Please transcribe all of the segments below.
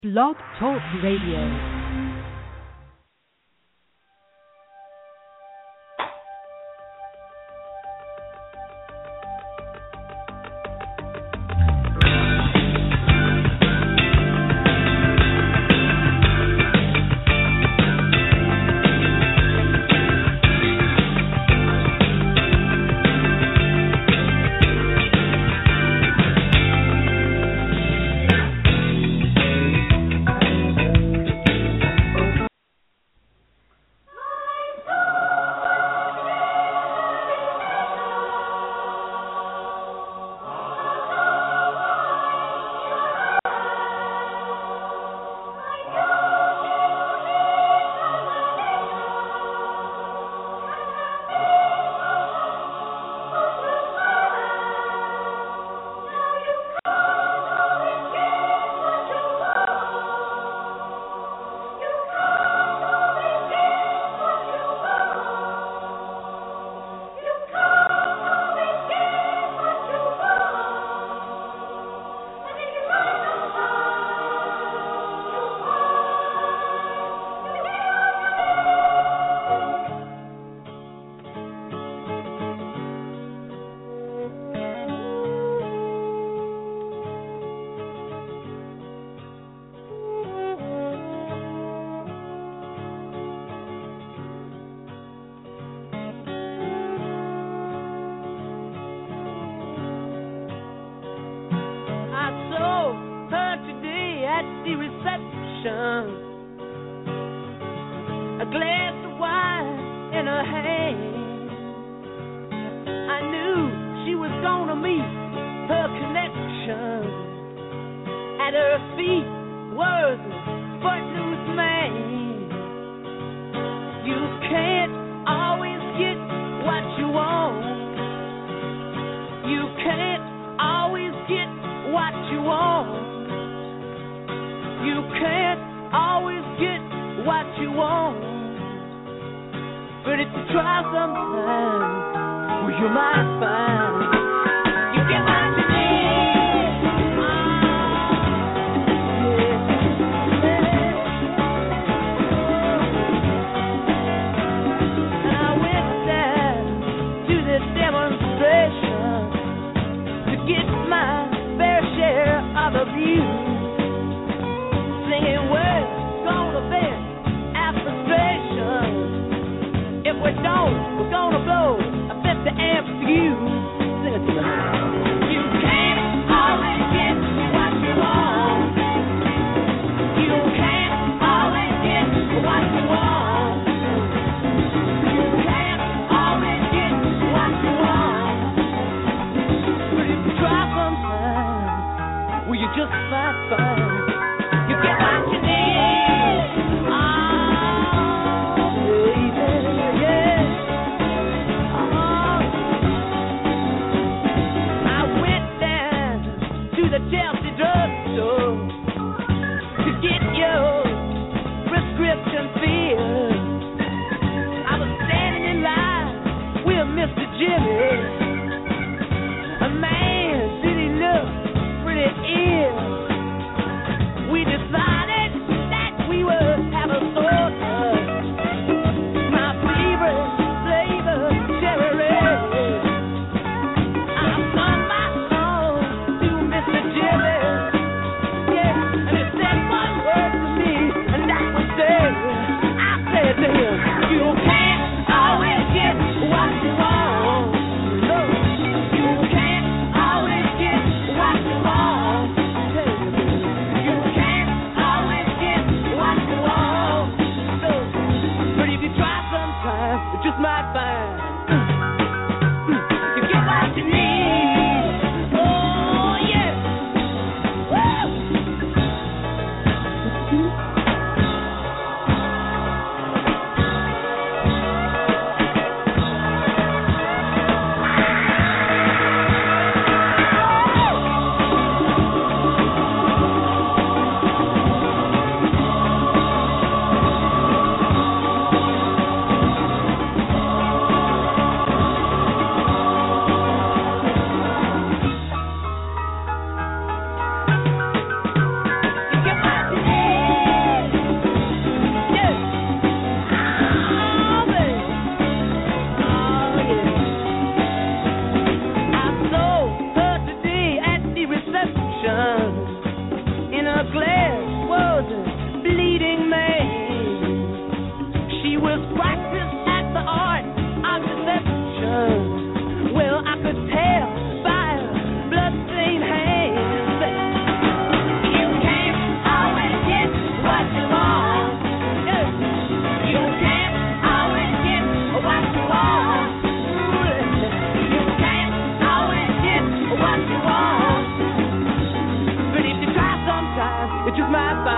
Blog Talk Radio.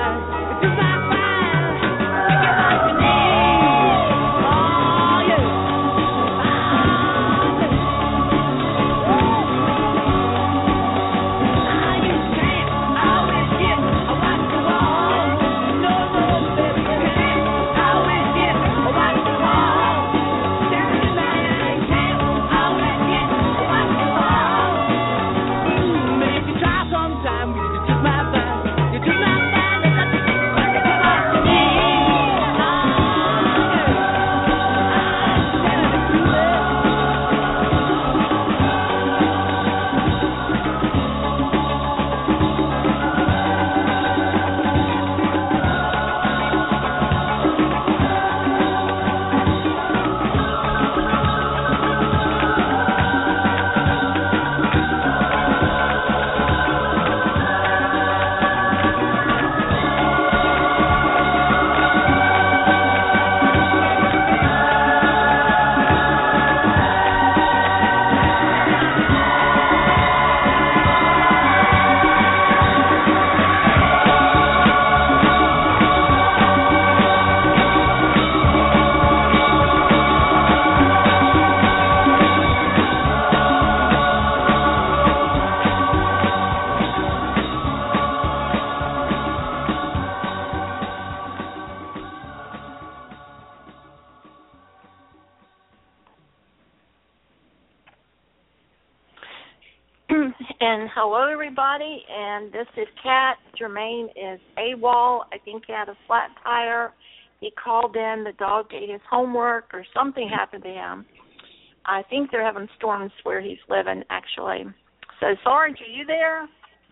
And hello, everybody, and this is Kat. Jermaine is AWOL. I think he had a flat tire. He called in. The dog ate his homework or something happened to him. I think they're having storms where he's living, actually. So, Sarge, are you there?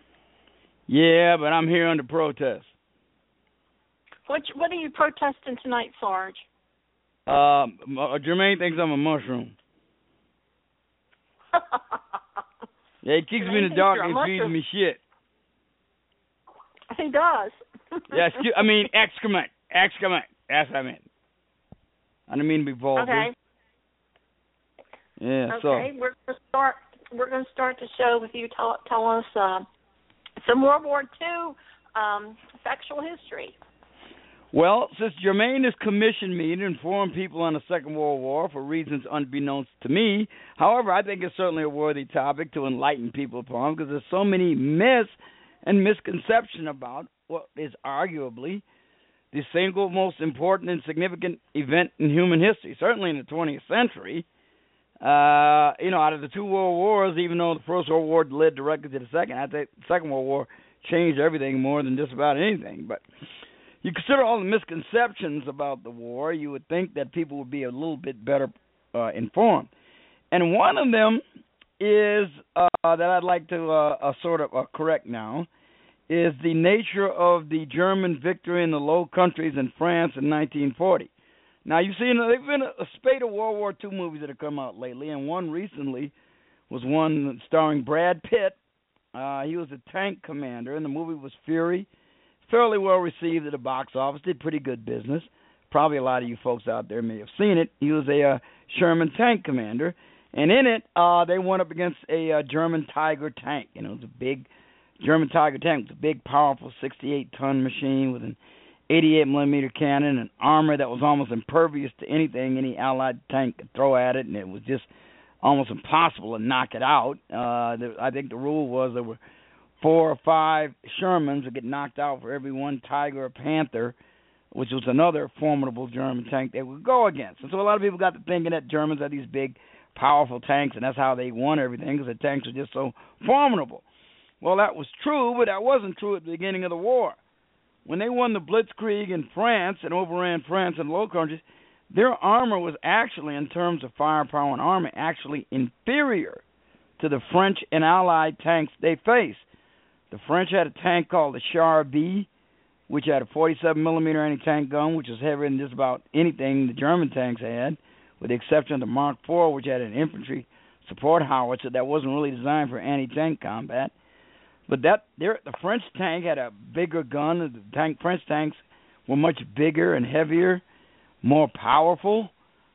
Yeah, but I'm here under protest. What are you protesting tonight, Sarge? Jermaine thinks I'm a mushroom. Yeah, he keeps me in the dark and feeds me shit. He does. Yeah, I mean excrement. Excrement. That's what I meant. I didn't mean to be vulgar. Okay. Yeah. Okay. We're gonna start the show with you tell us some World War II factual history. Well, since Jermaine has commissioned me to inform people on the Second World War for reasons unbeknownst to me, however, I think it's certainly a worthy topic to enlighten people upon because there's so many myths and misconceptions about what is arguably the single most important and significant event in human history, certainly in the 20th century. Out of the two world wars, even though the First World War led directly to the second, I think the Second World War changed everything more than just about anything. But you consider all the misconceptions about the war, you would think that people would be a little bit better informed. And one of them is that I'd like to correct now, is the nature of the German victory in the Low Countries in France in 1940. Now, you've seen there've been a spate of World War II movies that have come out lately, and one recently was one starring Brad Pitt. He was a tank commander, and the movie was Fury. Fairly well received at the box office, did pretty good business. Probably a lot of you folks out there may have seen it. He was a Sherman tank commander, and in it, they went up against a German Tiger tank. It was a big German Tiger tank, with a big, powerful 68-ton machine with an 88-millimeter cannon and armor that was almost impervious to anything any Allied tank could throw at it, and it was just almost impossible to knock it out. I think the rule was there were 4 or 5 Shermans would get knocked out for every one Tiger or Panther, which was another formidable German tank they would go against. And so a lot of people got to thinking that Germans had these big, powerful tanks, and that's how they won everything, because the tanks were just so formidable. Well, that was true, but that wasn't true at the beginning of the war. When they won the Blitzkrieg in France and overran France and Low Countries, their armor was actually, in terms of firepower and armor, actually inferior to the French and Allied tanks they faced. The French had a tank called the Char B, which had a 47-millimeter anti-tank gun, which was heavier than just about anything the German tanks had, with the exception of the Mark IV, which had an infantry support howitzer that wasn't really designed for anti-tank combat. But the French tank had a bigger gun. The French tanks were much bigger and heavier, more powerful.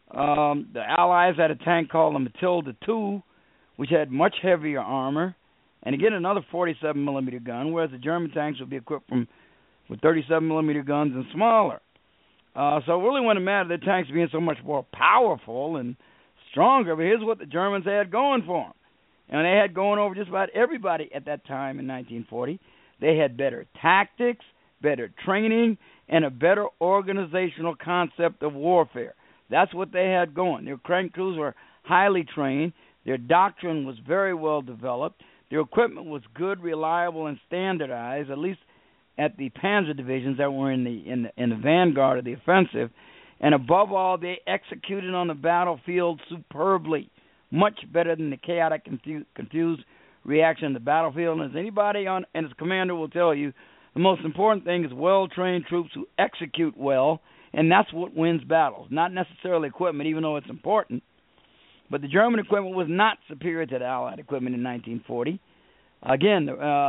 The Allies had a tank called the Matilda II, which had much heavier armor, and again another 47-millimeter gun, whereas the German tanks would be equipped from with 37 millimeter guns and smaller. So it really wouldn't matter the tanks being so much more powerful and stronger. But here's what the Germans had going for them. And they had going over just about everybody at that time in 1940. They had better tactics, better training, and a better organizational concept of warfare. That's what they had going. Their crank crews were highly trained. Their doctrine was very well developed. Their equipment was good, reliable, and standardized, at least at the Panzer divisions that were in the vanguard of the offensive. And above all, they executed on the battlefield superbly, much better than the chaotic, confused reaction on the battlefield. And as anybody and his commander will tell you, the most important thing is well-trained troops who execute well, and that's what wins battles, not necessarily equipment, even though it's important. But the German equipment was not superior to the Allied equipment in 1940. Again,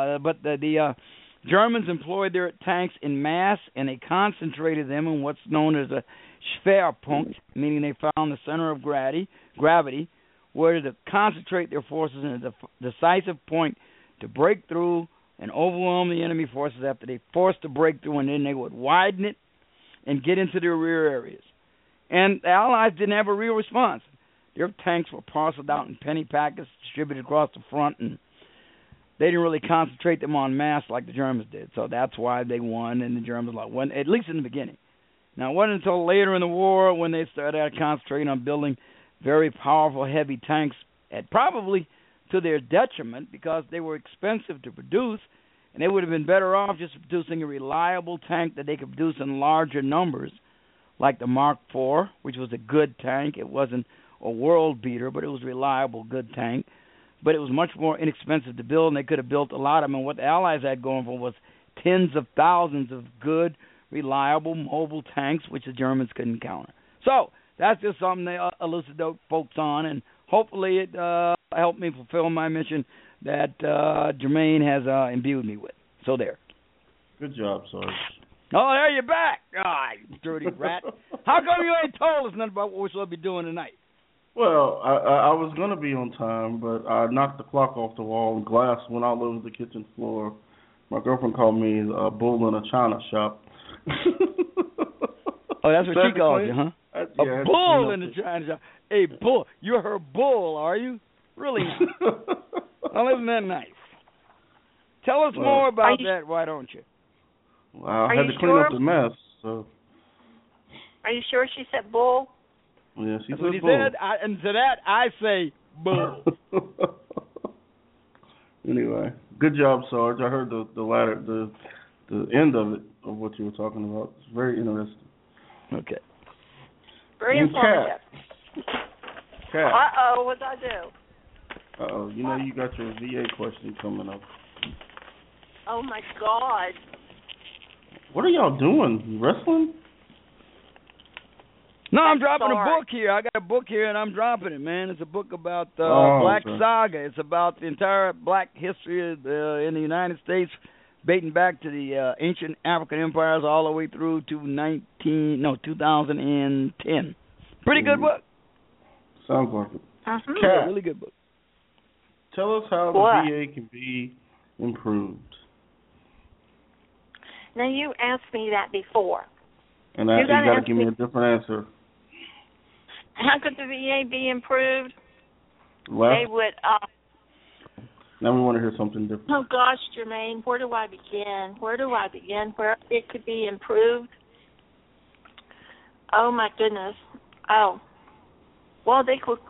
the Germans employed their tanks in mass, and they concentrated them in what's known as a Schwerpunkt, meaning they found the center of gravity, where to concentrate their forces in a decisive point to break through and overwhelm the enemy forces after they forced to break through, and then they would widen it and get into their rear areas. And the Allies didn't have a real response. Their tanks were parceled out in penny packets, distributed across the front, and they didn't really concentrate them en masse like the Germans did. So that's why they won, and the Germans won, at least in the beginning. Now, it wasn't until later in the war when they started concentrating on building very powerful, heavy tanks, at probably to their detriment because they were expensive to produce, and they would have been better off just producing a reliable tank that they could produce in larger numbers, like the Mark IV, which was a good tank. It wasn't a world beater, but it was a reliable, good tank. But it was much more inexpensive to build, and they could have built a lot of them. And what the Allies had going for was tens of thousands of good, reliable, mobile tanks, which the Germans couldn't counter. So that's just something they elucidate folks on, and hopefully it helped me fulfill my mission that Jermaine has imbued me with. So there. Good job, Sarge. Oh, there you're back. Ah, you dirty rat. How come you ain't told us nothing about what we're supposed to be doing tonight? Well, I was going to be on time, but I knocked the clock off the wall and glass went all over the kitchen floor. My girlfriend called me a bull in a china shop. Oh, that's what she called you, huh? Yeah, a bull in the china shop. Hey, bull. You're her bull, are you? Really nice. Well, isn't that nice? Tell us more about that, why don't you? Well, I had to clean up the mess, so. Are you sure she said bull? Yeah, she That's said what he bull. said, and to that I say bull. Anyway, good job, Sarge. I heard the end of it, of what you were talking about. It's very interesting. Okay. Very informative. Cat. Uh-oh, what'd I do? Uh-oh, you know you got your VA question coming up. Oh, my God. What are y'all doing? You wrestling? No, I'm dropping a book here. I got a book here, and I'm dropping it, man. It's a book about Black Saga. It's about the entire black history in the United States, dating back to the ancient African empires all the way through to 2010. Pretty good book. Sounds like it. Uh-huh. Kat, Really good book. tell us how the VA can be improved. Now, you asked me that before. And you got to give me a different answer. How could the VA be improved? Left? They would. Now we want to hear something different. Oh gosh, Jermaine, where do I begin? Where it could be improved? Oh my goodness. Oh, well, they could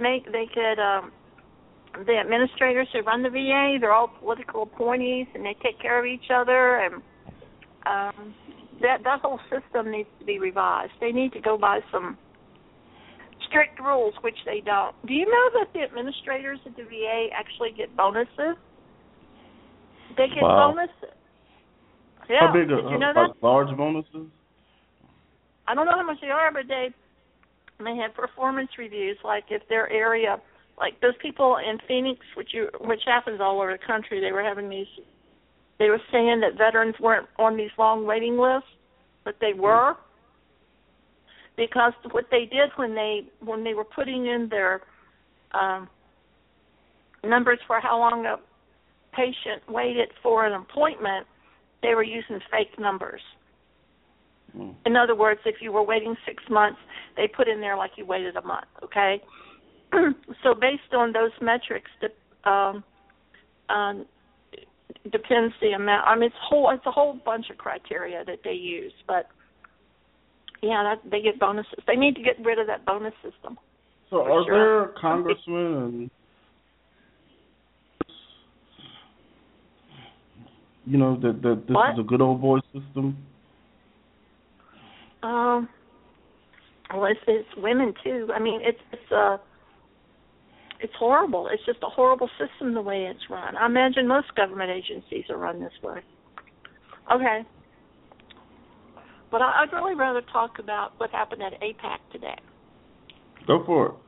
the administrators who run the VA, they're all political appointees, and they take care of each other, and that whole system needs to be revised. They need to go by some strict rules, which they don't. Do you know that the administrators at the VA actually get bonuses? They get bonuses. Yeah. How big Did you know that? Large bonuses? I don't know how much they are, but they have performance reviews. Like if their area, like those people in Phoenix, which happens all over the country, they were saying that veterans weren't on these long waiting lists, but they were, because what they did when they were putting in their numbers for how long a patient waited for an appointment, they were using fake numbers. In other words, if you were waiting 6 months, they put in there like you waited a month, okay? So based on those metrics, depends the amount. I mean, it's a whole bunch of criteria that they use, but yeah, they get bonuses. They need to get rid of that bonus system. So are there congressmen and, you know, that this is a good old boy system? Well, it's women too. I mean, it's horrible. It's just a horrible system the way it's run. I imagine most government agencies are run this way. Okay. But I'd really rather talk about what happened at AIPAC today. Go for it.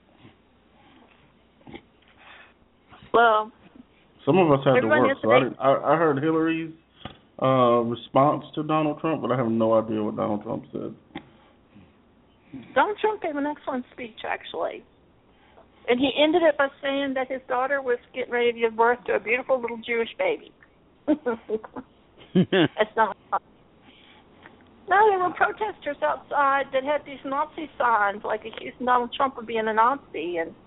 Well, some of us had to work, so I heard Hillary's response to Donald Trump, but I have no idea what Donald Trump said. Donald Trump gave an excellent speech, actually. And he ended it by saying that his daughter was getting ready to give birth to a beautiful little Jewish baby. That's not fun. No, there were protesters outside that had these Nazi signs, like accusing Donald Trump of being a Nazi, and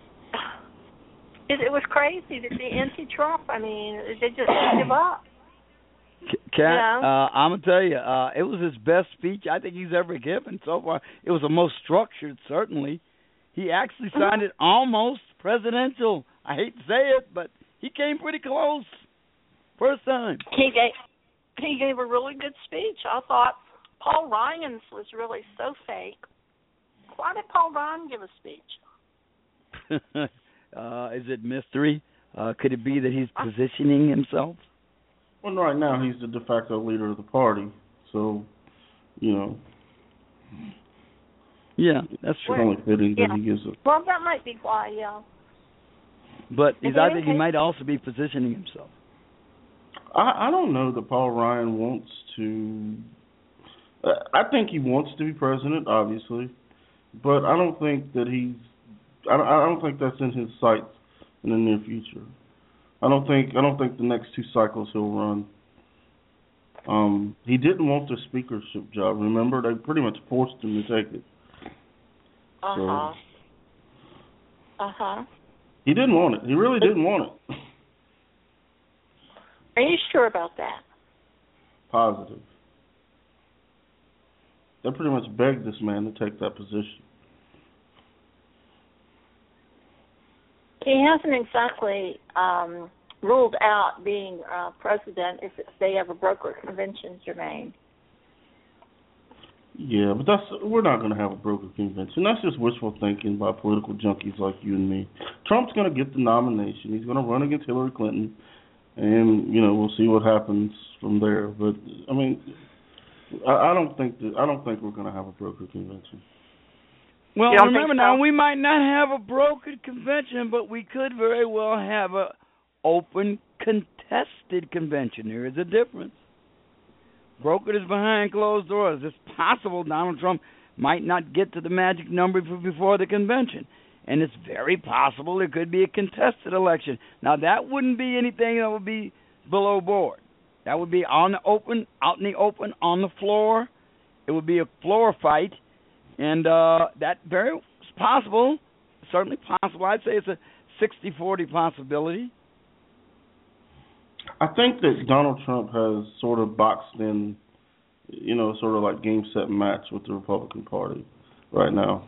it was crazy to be anti-Trump. I mean, they just didn't give up. Kat, I'm going to tell you, it was his best speech I think he's ever given so far. It was the most structured, certainly. He actually sounded almost presidential. I hate to say it, but he came pretty close. First time. He gave a really good speech. I thought Paul Ryan's was really so fake. Why did Paul Ryan give a speech? Is it mystery? Could it be that he's positioning himself? Well, right now he's the de facto leader of the party, so, you know. Yeah, that's true. It's only fitting that he gives it. Well, that might be why, yeah. But I think he might also be positioning himself. I don't know that Paul Ryan wants to. I think he wants to be president, obviously, but I don't think that he's. I don't think that's in his sights in the near future. I don't think the next 2 cycles he'll run. He didn't want the speakership job. Remember, they pretty much forced him to take it. He didn't want it. He really didn't want it. Are you sure about that? Positive. They pretty much begged this man to take that position. He hasn't exactly ruled out being president if they have a broker convention, Jermaine. Yeah, but we're not going to have a broker convention. That's just wishful thinking by political junkies like you and me. Trump's going to get the nomination. He's going to run against Hillary Clinton, and we'll see what happens from there. But I mean, I don't think we're going to have a broker convention. Well, remember now, we might not have a brokered convention, but we could very well have a open, contested convention. There is a difference. Brokered is behind closed doors. It's possible Donald Trump might not get to the magic number before the convention. And it's very possible there could be a contested election. Now, that wouldn't be anything that would be below board. That would be out in the open, on the floor. It would be a floor fight. And that very possible, certainly possible. I'd say it's a 60-40 possibility. I think that Donald Trump has sort of boxed in, sort of like game, set, match with the Republican Party right now.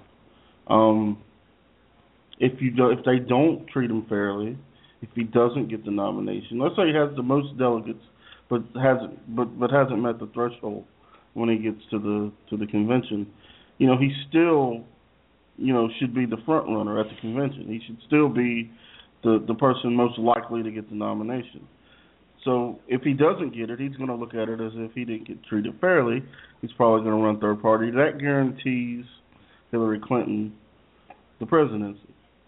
If they don't treat him fairly, if he doesn't get the nomination, let's say he has the most delegates, but hasn't met the threshold when he gets to the convention. He still, should be the front runner at the convention. He should still be the person most likely to get the nomination. So if he doesn't get it, he's going to look at it as if he didn't get treated fairly. He's probably going to run third party. That guarantees Hillary Clinton the presidency.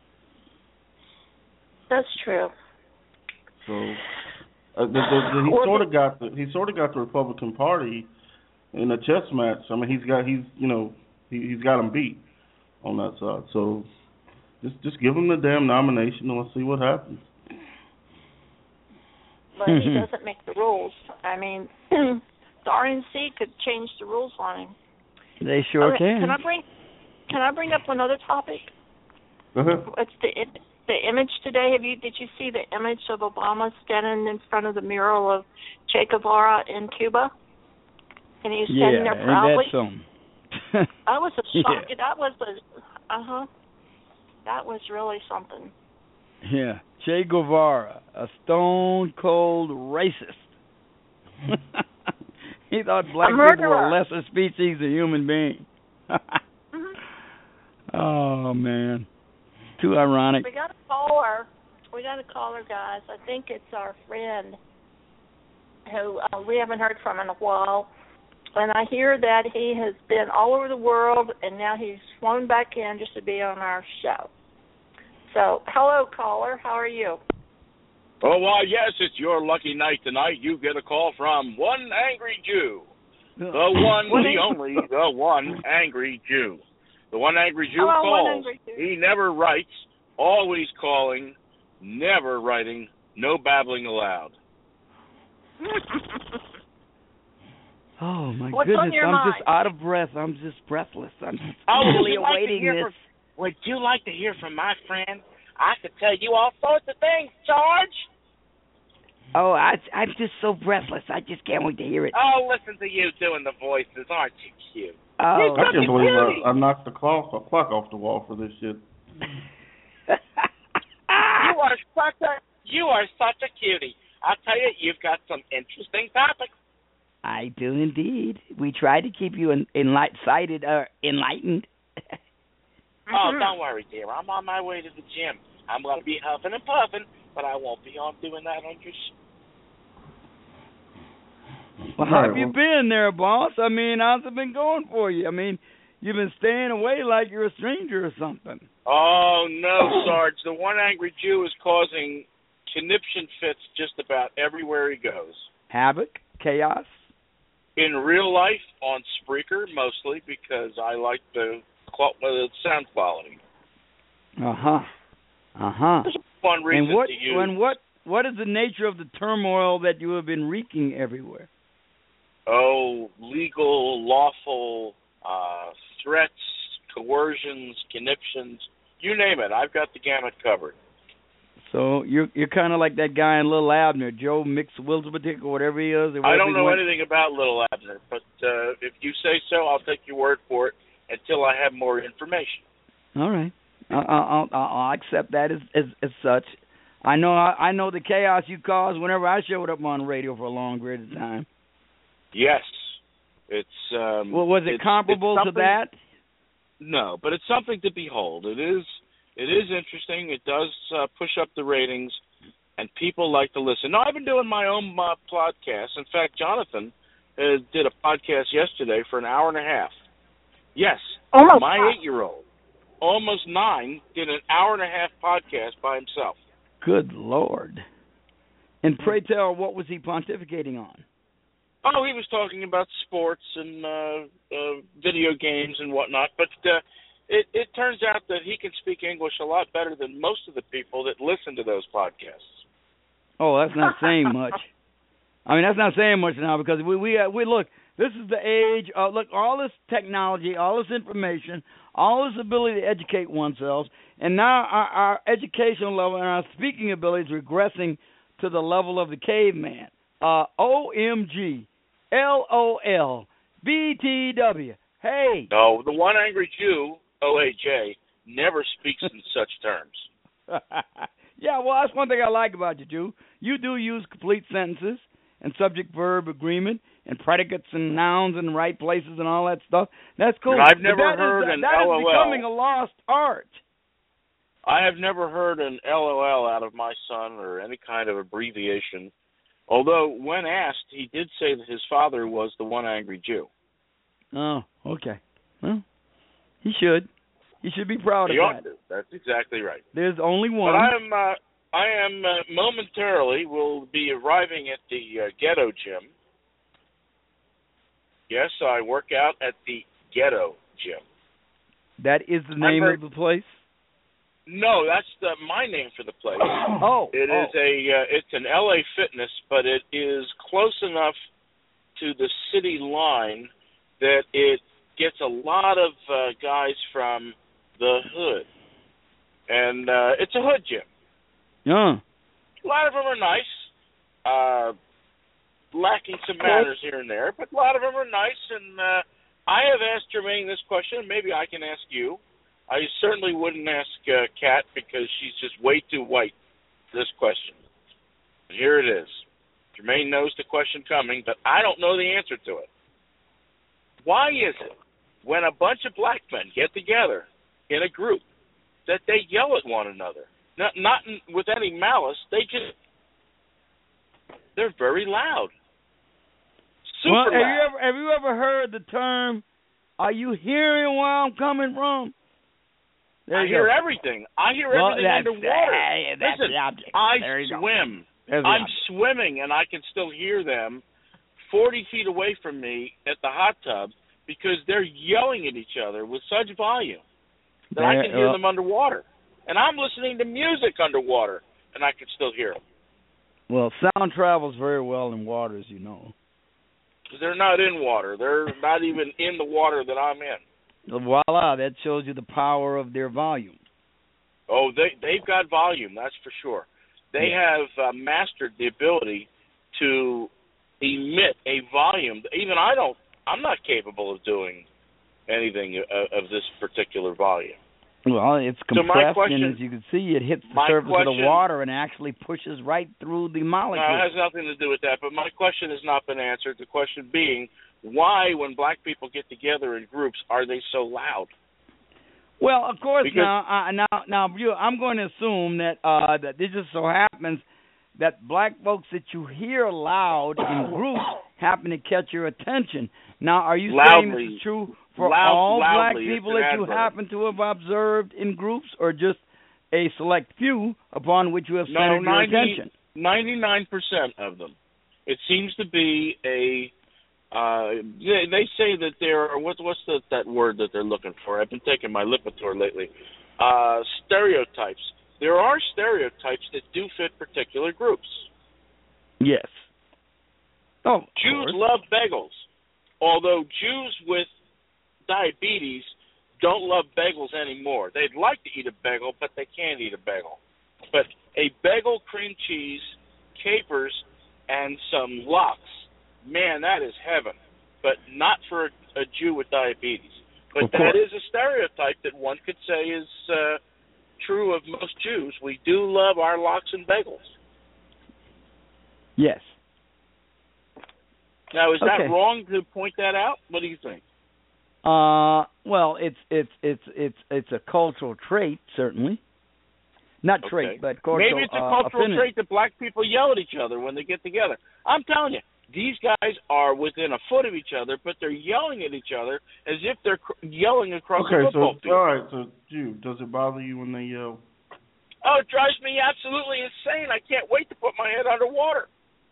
That's true. So he sort of got the Republican Party in a chess match. I mean, he's got him beat on that side. So just give him the damn nomination and let's see what happens. but he doesn't make the rules. I mean, the RNC could change the rules on him. They sure can. Can I bring up another topic? It's the image today. Did you see the image of Obama standing in front of the mural of Che Guevara in Cuba? And he's standing there proudly. Yeah, that's I was a shock. Yeah. That was really something. Yeah, Che Guevara, a stone cold racist. He thought black people were a lesser species of human being. Oh man, too ironic. We got a caller, guys. I think it's our friend who we haven't heard from in a while. And I hear that he has been all over the world, and now he's flown back in just to be on our show. So, hello, caller. How are you? Oh, well, yes, it's your lucky night tonight. You get a call from one angry Jew. The one, the only, the one angry Jew. The one angry Jew calls. He never writes, always calling, never writing, no babbling aloud. Oh, my What's goodness. on your I'm mind? just out of breath. I'm just breathless. I'm really awaiting this. Would you like to hear from my friend? I could tell you all sorts of things, George. Oh, I'm just so breathless. I just can't wait to hear it. Oh, listen to you doing the voices. Aren't you cute? Oh, I can't believe I knocked the clock off the wall for this shit. You are such a cutie. I'll tell you, you've got some interesting topics. I do indeed. We try to keep you enlightened. Oh, don't worry, dear. I'm on my way to the gym. I'm going to be huffing and puffing, but I won't be on doing that on your show. Well, how have you been there, boss? I mean, how's it been going for you? I mean, you've been staying away like you're a stranger or something. Oh, no, Sarge. The one angry Jew is causing conniption fits just about everywhere he goes. Havoc? Chaos? In real life, on Spreaker, mostly, because I like the sound quality. There's a fun reason to use. And what is the nature of the turmoil that you have been wreaking everywhere? Oh, legal, lawful, threats, coercions, conniptions, you name it. I've got the gamut covered. So you're kind of like that guy in Little Abner, Joe Mixwilsbatik or whatever he is. I don't know anything about Little Abner, but if you say so, I'll take your word for it until I have more information. All right, I'll accept that as such. I know the chaos you caused whenever I showed up on the radio for a long period of time. Yes, it's. Well, was it comparable to that? No, but it's something to behold. It is interesting. It does push up the ratings, and people like to listen. No, I've been doing my own podcast. In fact, Jonathan did a podcast yesterday for an hour and a half. Yes, my 8-year-old, almost 9, did an hour and a half podcast by himself. Good Lord. And pray tell, what was he pontificating on? Oh, he was talking about sports and video games and whatnot, but it turns out that he can speak English a lot better than most of the people that listen to those podcasts. Oh, that's not saying much. I mean, that's not saying much now because we look, this is the age of, look, all this technology, all this information, all this ability to educate oneself, and now our educational level and our speaking ability is regressing to the level of the caveman. OMG, LOL, BTW, hey. No, the one angry Jew, OAJ, never speaks in such terms. Yeah, well, that's one thing I like about you, Jew. You do use complete sentences and subject-verb agreement and predicates and nouns in the right places and all that stuff. That's cool. And I've never heard an that LOL. That is becoming a lost art. I have never heard an LOL out of my son or any kind of abbreviation, although when asked, he did say that his father was the one angry Jew. Oh, okay. Well, he should. He should be proud of that. that. That's exactly right. There's only one. But I am momentarily will be arriving at the Ghetto Gym. Yes, I work out at the Ghetto Gym. That is the name of the place? No, that's my name for the place. It's an LA Fitness, but it is close enough to the city line that it gets a lot of guys from the hood. And it's a hood gym. Yeah. A lot of them are nice, lacking some manners here and there, but a lot of them are nice. And I have asked Jermaine this question. Maybe I can ask you. I certainly wouldn't ask Kat because she's just way too white for this question. But here it is. Jermaine knows the question coming, but I don't know the answer to it. Why is it when a bunch of black men get together in a group that they yell at one another? Not with any malice. They're very loud. Super loud. Have you ever heard the term, "Are you hearing where I'm coming from"? I hear everything. I hear everything underwater. Listen, I swim. I'm swimming, and I can still hear them 40 feet away from me at the hot tub because they're yelling at each other with such volume that I can hear them underwater. And I'm listening to music underwater, and I can still hear them. Well, sound travels very well in water, as you know. They're not in water. They're not even in the water that I'm in. Voila, that shows you the power of their volume. Oh, they've got volume, that's for sure. They have mastered the ability to emit a volume. Even I'm not capable of doing anything of this particular volume. Well, it's compressed, and as you can see, it hits the surface of the water and actually pushes right through the molecules. No, it has nothing to do with that, but my question has not been answered. The question being, why, when black people get together in groups, are they so loud? Well, of course, now, I'm going to assume that that this just so happens that black folks that you hear loud in groups happen to catch your attention. Now, are you saying this is true for all black people that you happen to have observed in groups, or just a select few upon which you have centered your attention? 99% of them. It seems to be a... they say that there are, what's that word that they're looking for? I've been taking my Lipitor lately. Stereotypes. There are stereotypes that do fit particular groups. Yes. Oh, Jews love bagels, although Jews with diabetes don't love bagels anymore. They'd like to eat a bagel, but they can't eat a bagel. But a bagel, cream cheese, capers, and some lox, man, that is heaven. But not for a Jew with diabetes. But that is a stereotype that one could say is true of most Jews. We do love our lox and bagels. Yes. Now, is that wrong to point that out? What do you think? Well, it's a cultural trait, certainly. Not trait, but cultural. Maybe it's a cultural trait that black people yell at each other when they get together. I'm telling you, these guys are within a foot of each other, but they're yelling at each other as if they're yelling across the football field. All right, so, Jew, does it bother you when they yell? Oh, it drives me absolutely insane. I can't wait to put my head underwater.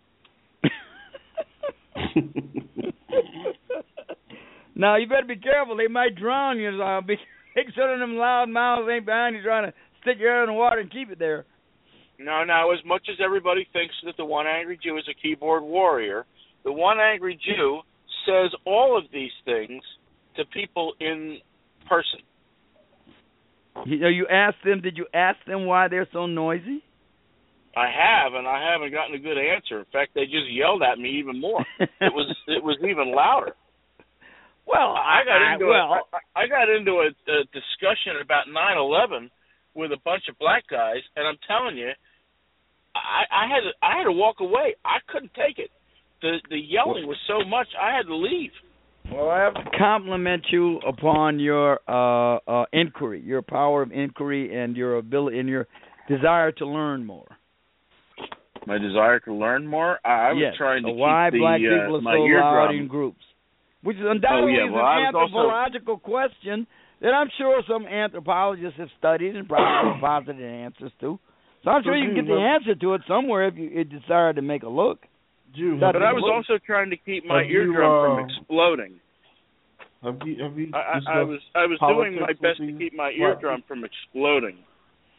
Now, you better be careful. They might drown you. Make sure them loud mouths ain't behind you trying to stick your head in the water and keep it there. No, as much as everybody thinks that the one angry Jew is a keyboard warrior, the one angry Jew says all of these things to people in person. Did you ask them why they're so noisy? I have, and I haven't gotten a good answer. In fact, they just yelled at me even more. It was even louder. Well, I got into a discussion about 9/11 with a bunch of black guys, and I'm telling you, I had to walk away. I couldn't take it. The yelling was so much, I had to leave. Well, I have to compliment you upon your inquiry, your power of inquiry, and your ability and your desire to learn more. My desire to learn more? I was trying to why keep black people are so loud in groups, which is undoubtedly an anthropological question that I'm sure some anthropologists have studied and probably posited answers to. So I'm sure you can get the answer to it somewhere if you desire to make a look. But I was also trying to keep my eardrum from exploding. Have you I was doing my best to keep my eardrum from exploding.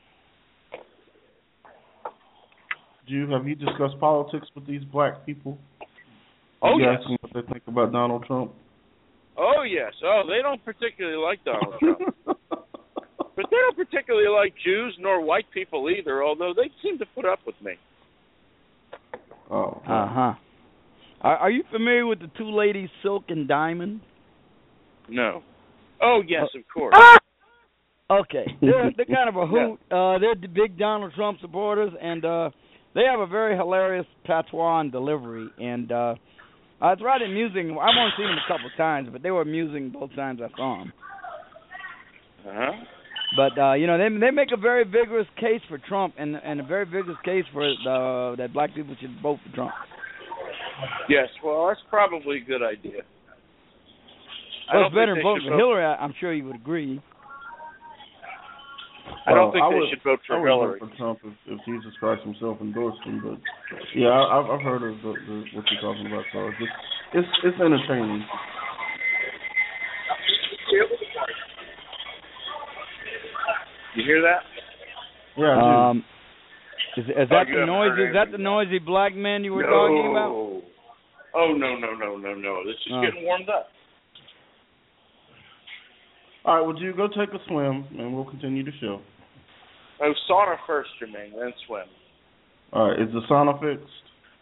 Have you discussed politics with these black people? Oh, you yes. ask them what they think about Donald Trump? Oh, yes. Oh, they don't particularly like Donald Trump. But they don't particularly like Jews nor white people either, although they seem to put up with me. Oh. Uh-huh. Are you familiar with the two ladies, Silk and Diamond? No. Oh, yes, of course. Okay. They're kind of a hoot. They're the big Donald Trump supporters, and they have a very hilarious patois and delivery. And it's rather amusing. I've only seen them a couple of times, but they were amusing both times I saw them. Uh-huh. But they make a very vigorous case for Trump, and a very vigorous case for that black people should vote for Trump. Yes, well, that's probably a good idea. Well, it's better than voting for Hillary. I'm sure you would agree. I don't think they should vote for Hillary. I would vote for Trump if Jesus Christ himself endorsed him. But yeah, I've heard of what you're talking about. So it's entertaining. You hear that? Yeah, I do. Is that the noisy? Is that the noisy black man you were talking about? Oh no! This is getting warmed up. All right, well, you go take a swim, and we'll continue the show. Oh, sauna first, Jermaine, then swim. All right, is the sauna fixed?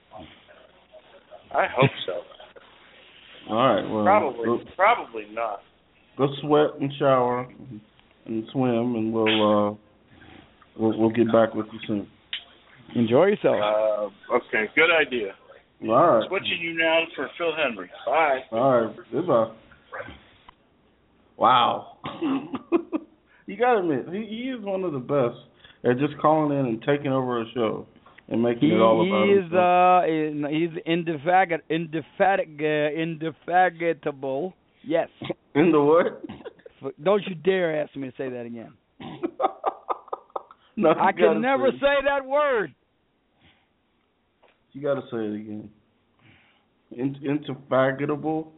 I hope so. All right, well, probably not. Go sweat and shower and swim, and we'll get back with you soon. Enjoy yourself. Okay, good idea. All right. Switching you now for Phil Henry. Bye. All right, goodbye. Wow. You got to admit, he is one of the best at just calling in and taking over a show and making it all about himself. He's indefatigable. Yes. In the what? Don't you dare ask me to say that again. No, I can never say that word. You got to say it again. Indefatigable.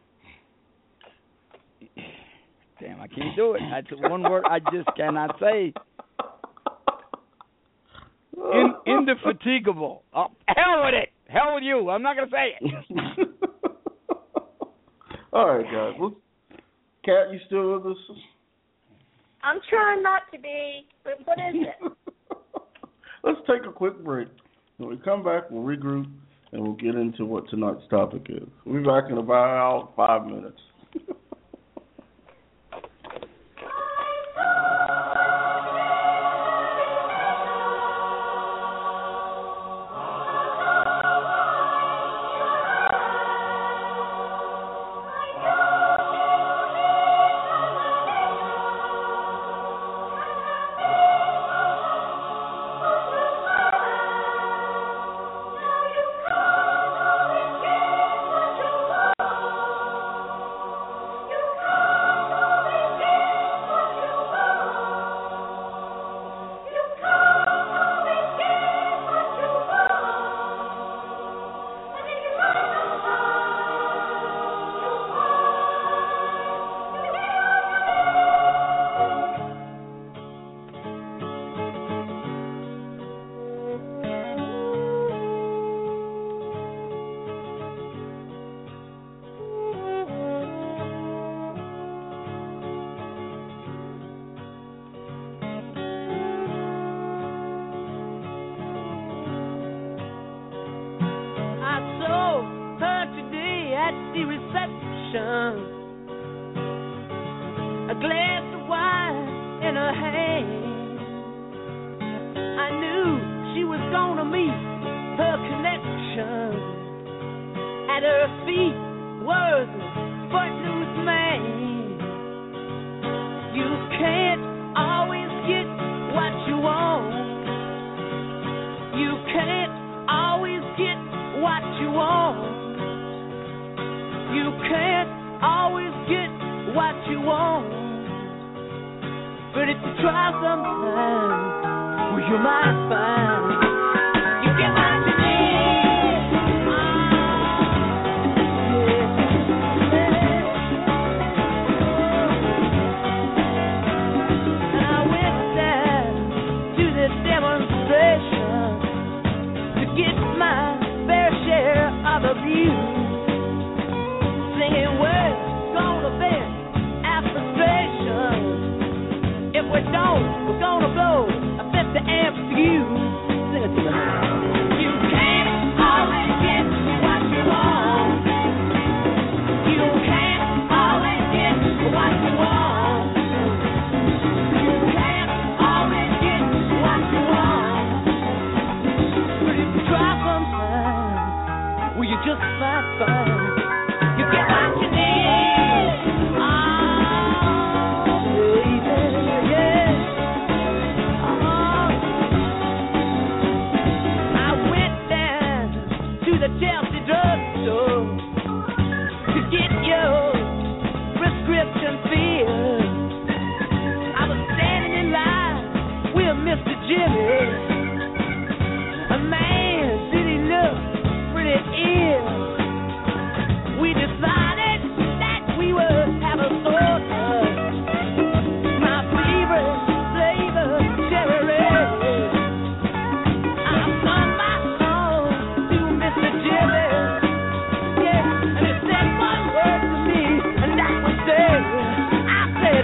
Damn, I can't do it. That's one word I just cannot say. Indefatigable. Oh, hell with it. Hell with you. I'm not going to say it. All right, guys. Well, Kat, you still with us? I'm trying not to be, but what is it? Let's take a quick break. When we come back, we'll regroup, and we'll get into what tonight's topic is. We'll be back in about 5 minutes. A glass of wine in her hand. I knew she was gonna meet her connection. At her feet was a footloose man. You can't always get what you want. You can't always get what you want. You can't always get what you want. But if you try sometimes, well, you might find you get what you need. And I went down to the demonstration.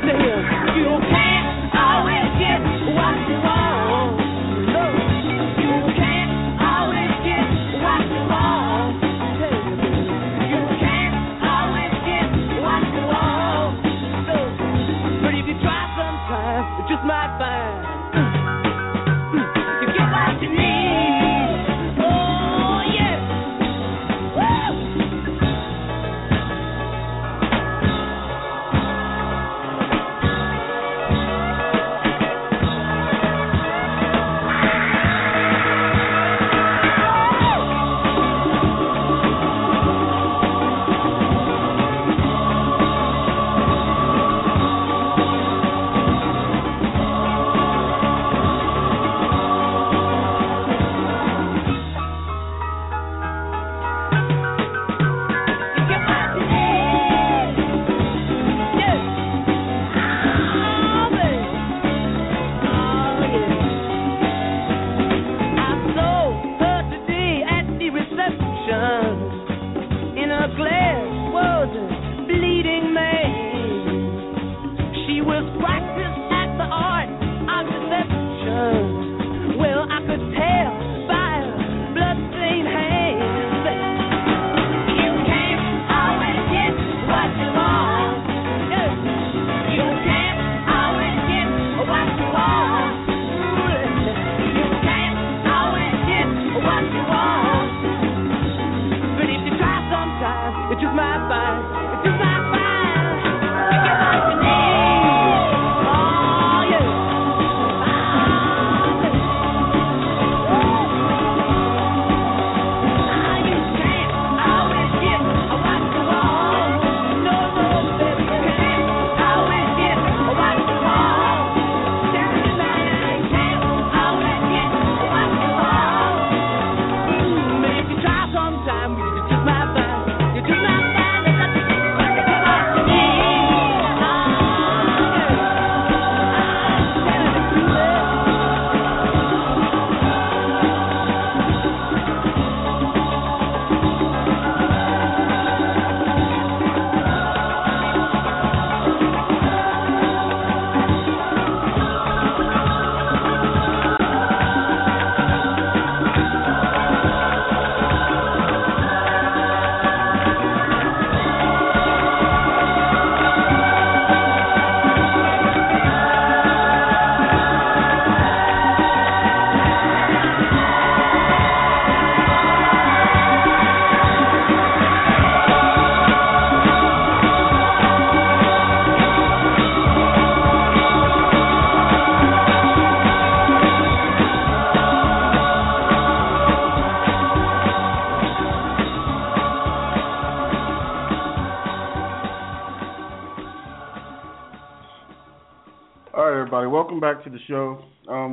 Welcome back to the show.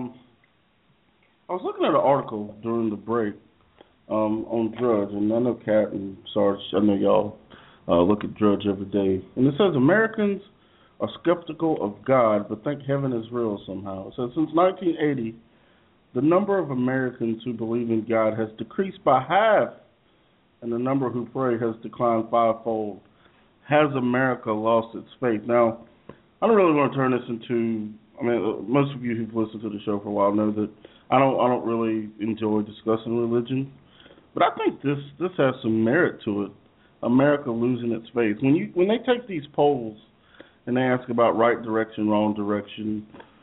I was looking at an article during the break on Drudge, and I know Kat and Sarge, I know y'all look at Drudge every day, and it says Americans are skeptical of God but think heaven is real somehow. It says since 1980, the number of Americans who believe in God has decreased by half, and the number who pray has declined fivefold. Has America lost its faith? Now, I don't really want to turn this into, most of you who've listened to the show for a while know that I don't really enjoy discussing religion, but I think this has some merit to it. America losing its faith. When they take these polls and they ask about right direction, wrong direction,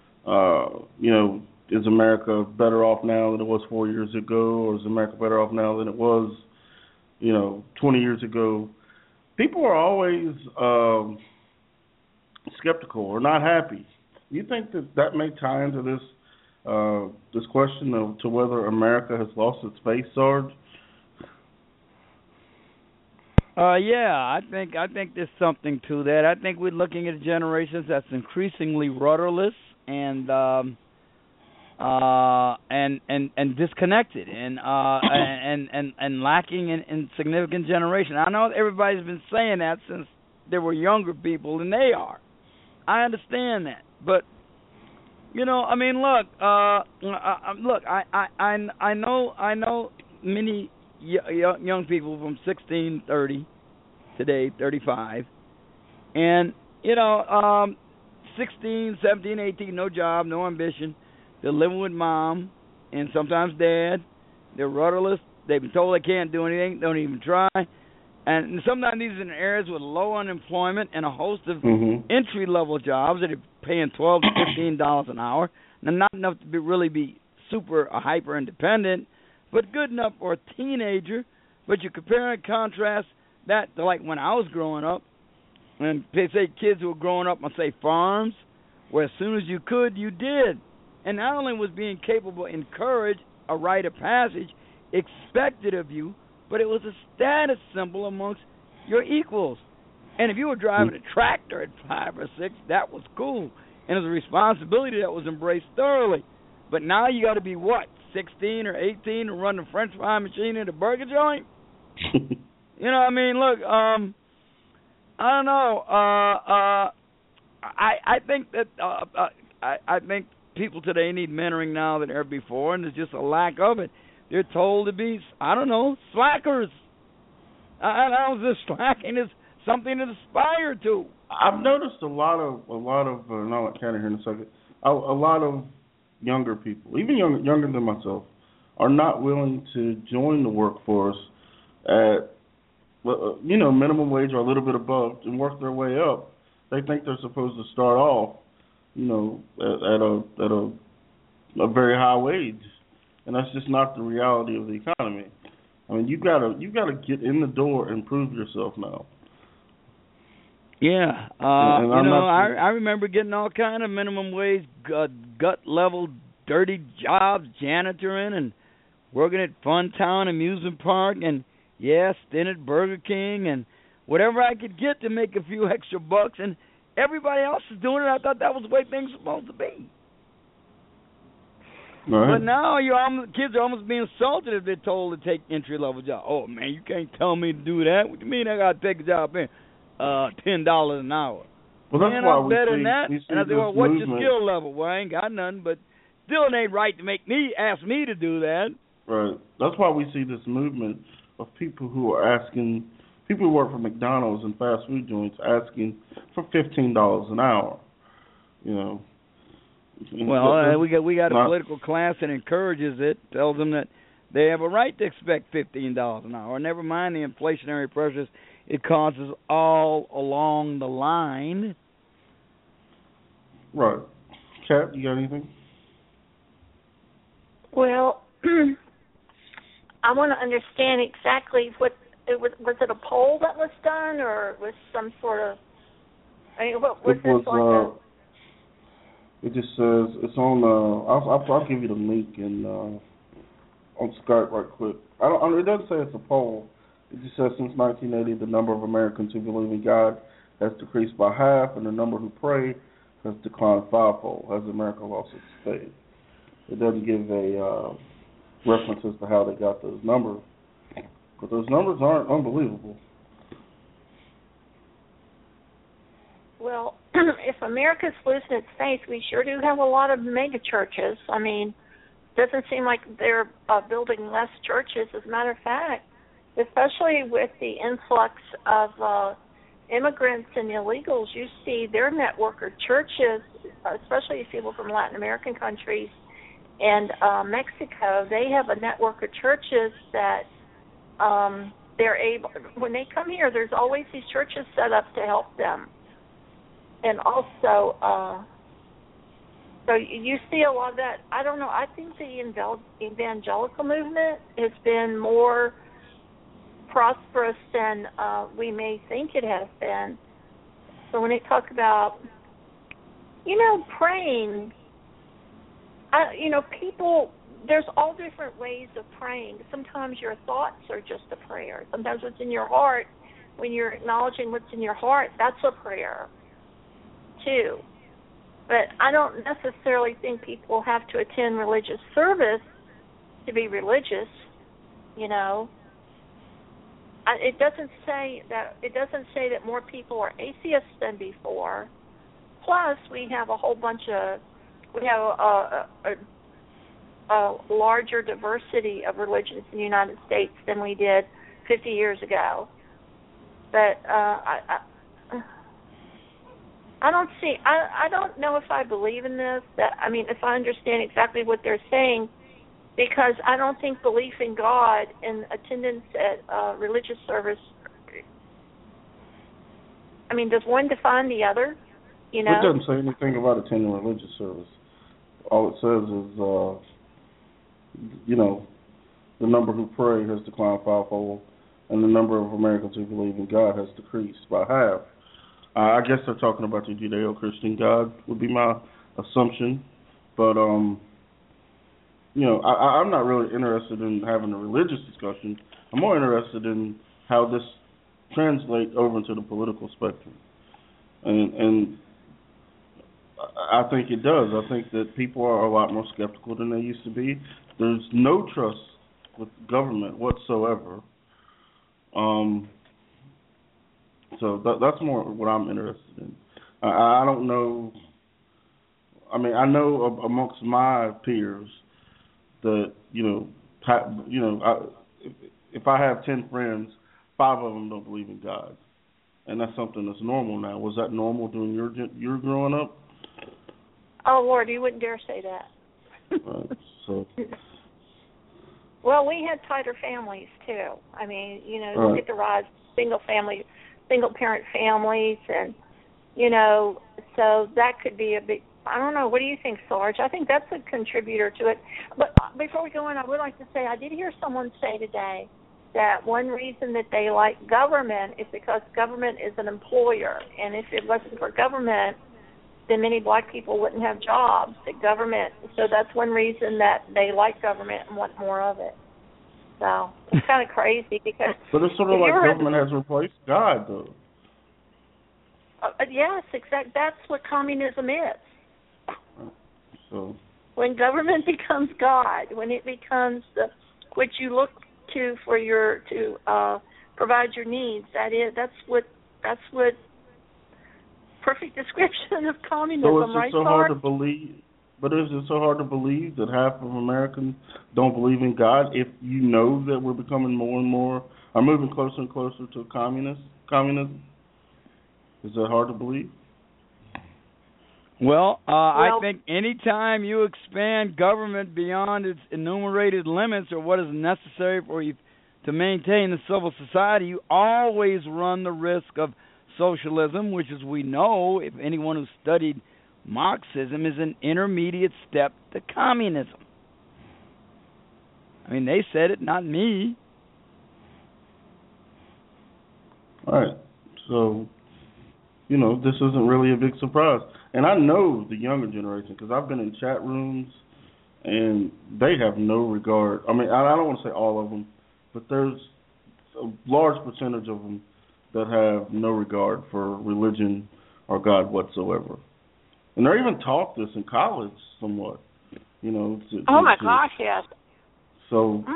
is America better off now than it was 4 years ago, or is America better off now than it was, 20 years ago? People are always skeptical or not happy. Do you think that may tie into this question of to whether America has lost its faith, Sarge? I think there's something to that. I think we're looking at generations that's increasingly rudderless and disconnected and lacking in significant generation. I know everybody's been saying that since there were younger people than they are. I understand that, but look, I know many young people from 16, 30, today 35, and 16, 17, 18, no job, no ambition. They're living with mom and sometimes dad. They're rudderless. They've been told they can't do anything. Don't even try. And sometimes these are in areas with low unemployment and a host of entry-level jobs that are paying $12 to $15 an hour. Now, not enough to really be super or hyper-independent, but good enough for a teenager. But you compare and contrast that to like when I was growing up, and they say kids who were growing up on, say, farms, where as soon as you could, you did. And not only was being capable encouraged, a rite of passage, expected of you, but it was a status symbol amongst your equals. And if you were driving a tractor at 5 or 6, that was cool. And it was a responsibility that was embraced thoroughly. But now you got to be, what, 16 or 18 to run the French fry machine in the burger joint? You know what I mean? Look, I don't know. I think that I think people today need mentoring now than ever before, and there's just a lack of it. They're told to be, I don't know, slackers. I don't know, this slacking is something to aspire to. I've noticed a lot of, and I'll let Kat in here in a second, a lot of younger people, even younger than myself, are not willing to join the workforce at, minimum wage or a little bit above and work their way up. They think they're supposed to start off, at a very high wage, and that's just not the reality of the economy. I mean, you gotta get in the door and prove yourself now. Yeah, I remember getting all kind of minimum wage, gut level, dirty jobs, janitoring and working at Funtown Amusement Park, and stint at Burger King, and whatever I could get to make a few extra bucks. And everybody else is doing it. I thought that was the way things were supposed to be. Right. But now kids are almost being insulted if they're told to take entry-level jobs. Oh, man, you can't tell me to do that. What do you mean I got to take a job in? $10 an hour. Well, that's why we better see, than that. we see And I say, well, what's your movement. skill level? Well, I ain't got none, but still it ain't right to ask me to do that. Right. That's why we see this movement of people who work for McDonald's and fast food joints asking for $15 an hour. Well, we got a political class that encourages it, tells them that they have a right to expect $15 an hour. Never mind the inflationary pressures it causes all along the line. Right. Kat, you got anything? Well, I want to understand exactly what it was. Was it a poll that was done, or was some sort of? I mean, what was this like? It just says it's on. I'll give you the link on Skype right quick. It doesn't say it's a poll. It just says since 1980, the number of Americans who believe in God has decreased by half, and the number who pray has declined fivefold. Has America lost its faith? It doesn't give a reference as to how they got those numbers, but those numbers aren't unbelievable. Well, if America's losing its faith, we sure do have a lot of mega churches. I mean, it doesn't seem like they're building less churches. As a matter of fact, especially with the influx of immigrants and illegals, you see their network of churches, especially people from Latin American countries and Mexico. They have a network of churches that they're able, when they come here, there's always these churches set up to help them. And also, so you see a lot of that. I don't know. I think the evangelical movement has been more prosperous than we may think it has been. So when they talk about, praying, people, there's all different ways of praying. Sometimes your thoughts are just a prayer. Sometimes what's in your heart, when you're acknowledging what's in your heart, that's a prayer too. But I don't necessarily think people have to attend religious service to be religious, It doesn't say that more people are atheists than before. Plus, we have a larger diversity of religions in the United States than we did 50 years ago. But I don't know if I believe in this. If I understand exactly what they're saying, because I don't think belief in God and attendance at religious service. Does one define the other? It doesn't say anything about attending religious service. All it says is, the number who pray has declined fivefold, and the number of Americans who believe in God has decreased by half. I guess they're talking about the Judeo-Christian God would be my assumption, but I'm not really interested in having a religious discussion. I'm more interested in how this translates over into the political spectrum, and I think it does. I think that people are a lot more skeptical than they used to be. There's no trust with government whatsoever. So that's more what I'm interested in. I don't know. I know amongst my peers that if I have 10 friends, 5 of them don't believe in God, and that's something that's normal now. Was that normal during your growing up? Oh Lord, you wouldn't dare say that. So. Well, we had tighter families too. Look at the rise of single parent families, and so that could be a big. I don't know. What do you think, Sarge? I think that's a contributor to it. But before we go on, I would like to say I did hear someone say today that one reason that they like government is because government is an employer, and if it wasn't for government, then many black people wouldn't have jobs. So that's one reason that they like government and want more of it. So it's kind of crazy because. But it's sort of like government has replaced God, though. Yes, exactly. That's what communism is. So. When government becomes God, when it becomes what you look to provide your needs, that's what. Perfect description of communism, right? So hard to believe? But is it so hard to believe that half of Americans don't believe in God if you know that we're becoming more and more, are moving closer and closer to communism? Is that hard to believe? Well, I think any time you expand government beyond its enumerated limits or what is necessary for you to maintain the civil society, you always run the risk of socialism, which, as we know, if anyone who studied Marxism, is an intermediate step to communism. They said it, not me. All right. So, this isn't really a big surprise. And I know the younger generation, because I've been in chat rooms, and they have no regard. I don't want to say all of them, but there's a large percentage of them that have no regard for religion or God whatsoever. And they're even taught this in college somewhat, gosh, yes. So,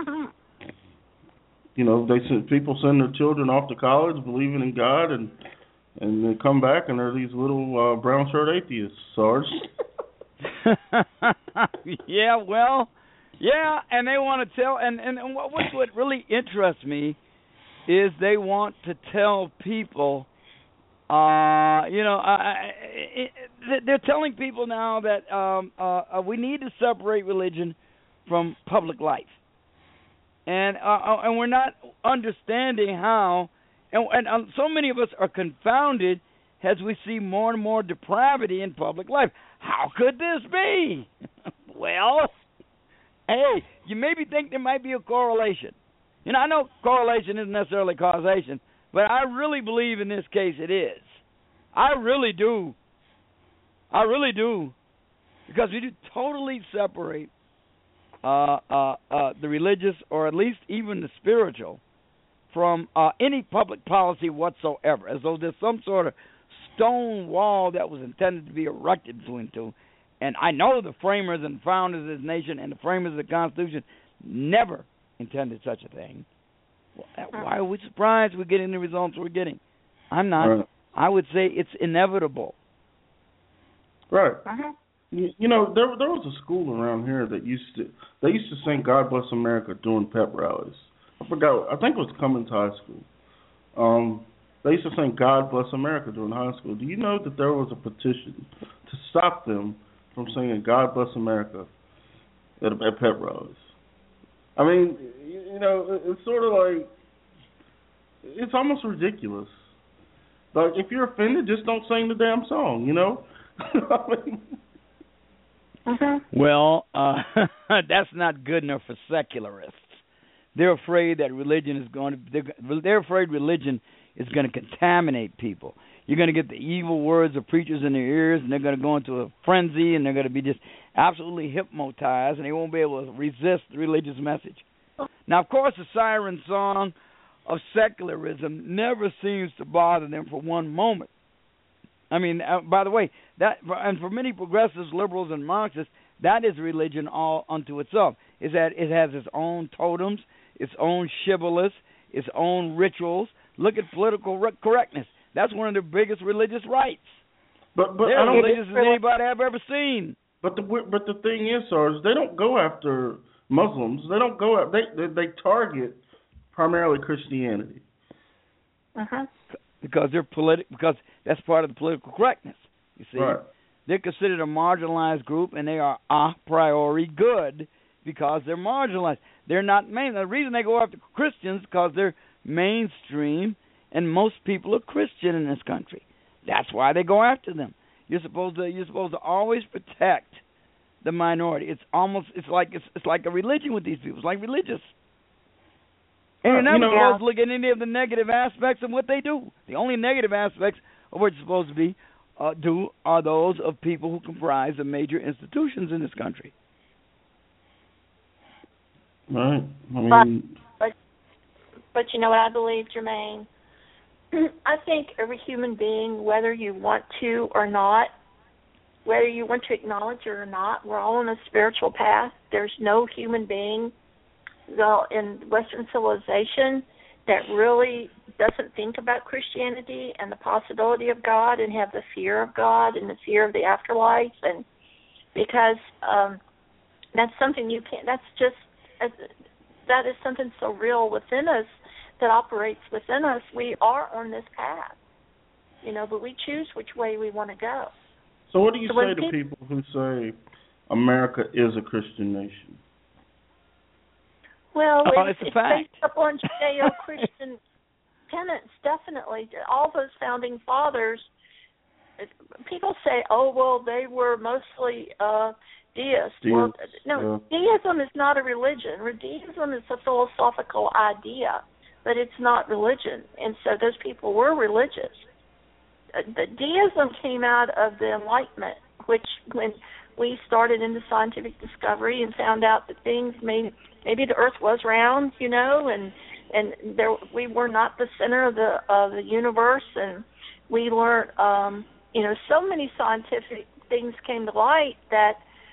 people send their children off to college believing in God, and they come back and they're these little brown shirt atheists, Sarge. Yeah, and they want to tell, and what really interests me is they want to tell people, they're telling people now that we need to separate religion from public life, and we're not understanding how, and so many of us are confounded as we see more and more depravity in public life. How could this be? Well, hey, you maybe think there might be a correlation. I know correlation isn't necessarily causation, but I really believe in this case it is. I really do. Because we do totally separate the religious, or at least even the spiritual, from any public policy whatsoever, as though there's some sort of stone wall that was intended to be erected between two. And I know the framers and founders of this nation and the framers of the Constitution never intended such a thing. Why are we surprised we're getting the results we're getting? I'm not. Right. I would say it's inevitable. Right. There was a school around here that used to sing "God Bless America" during pep rallies. I forgot. I think it was Cummins High School. They used to sing "God Bless America" during high school. Do you know that there was a petition to stop them from singing "God Bless America" at pep rallies? I mean, it's sort of like, it's almost ridiculous. Like, if you're offended, just don't sing the damn song, I mean, Well, that's not good enough for secularists. They're afraid that religion is they're afraid religion is going to contaminate people. You're going to get the evil words of preachers in their ears, and they're going to go into a frenzy, and they're going to be just absolutely hypnotized, and they won't be able to resist the religious message. Now, of course, the siren song of secularism never seems to bother them for one moment. I mean, by the way, and for many progressives, liberals, and Marxists, that is religion all unto itself. Is that it has its own totems, its own shibboleths, its own rituals. Look at political correctness. That's one of the biggest religious rights. But they're as religious as anybody I've ever seen. But the thing is, Sarge, they don't go after Muslims. They don't go after, they target primarily Christianity. Because they're because that's part of the political correctness. You see, right. They're considered a marginalized group, and they are a priori good because they're marginalized. They're not main. The reason they go after Christians because they're mainstream, and most people are Christian in this country. That's why they go after them. You're supposed to always protect the minority. It's like a religion with these people. It's like religious. And you're never supposed to look at any of the negative aspects of what they do. The only negative aspects of what you're supposed to be do are those of people who comprise the major institutions in this country. Right. I mean, but you know what I believe, Jermaine? I think every human being, whether you want to or not, whether you want to acknowledge it or not, we're all on a spiritual path. There's no human being in Western civilization that really doesn't think about Christianity and the possibility of God and have the fear of God and the fear of the afterlife, and because that's something you can't. That is something so real within us that operates within us. We are on this path, but we choose which way we want to go. So what do you say to people who say America is a Christian nation? Well, it's based upon Judeo-Christian tenets, definitely. All those founding fathers, people say, oh, well, they were mostly deists. Well, no, deism is not a religion. Deism is a philosophical idea, but it's not religion. And so those people were religious. The deism came out of the Enlightenment, which when we started into scientific discovery and found out that things maybe the Earth was round, and we were not the center of the universe, and we learned, so many scientific things came to light that,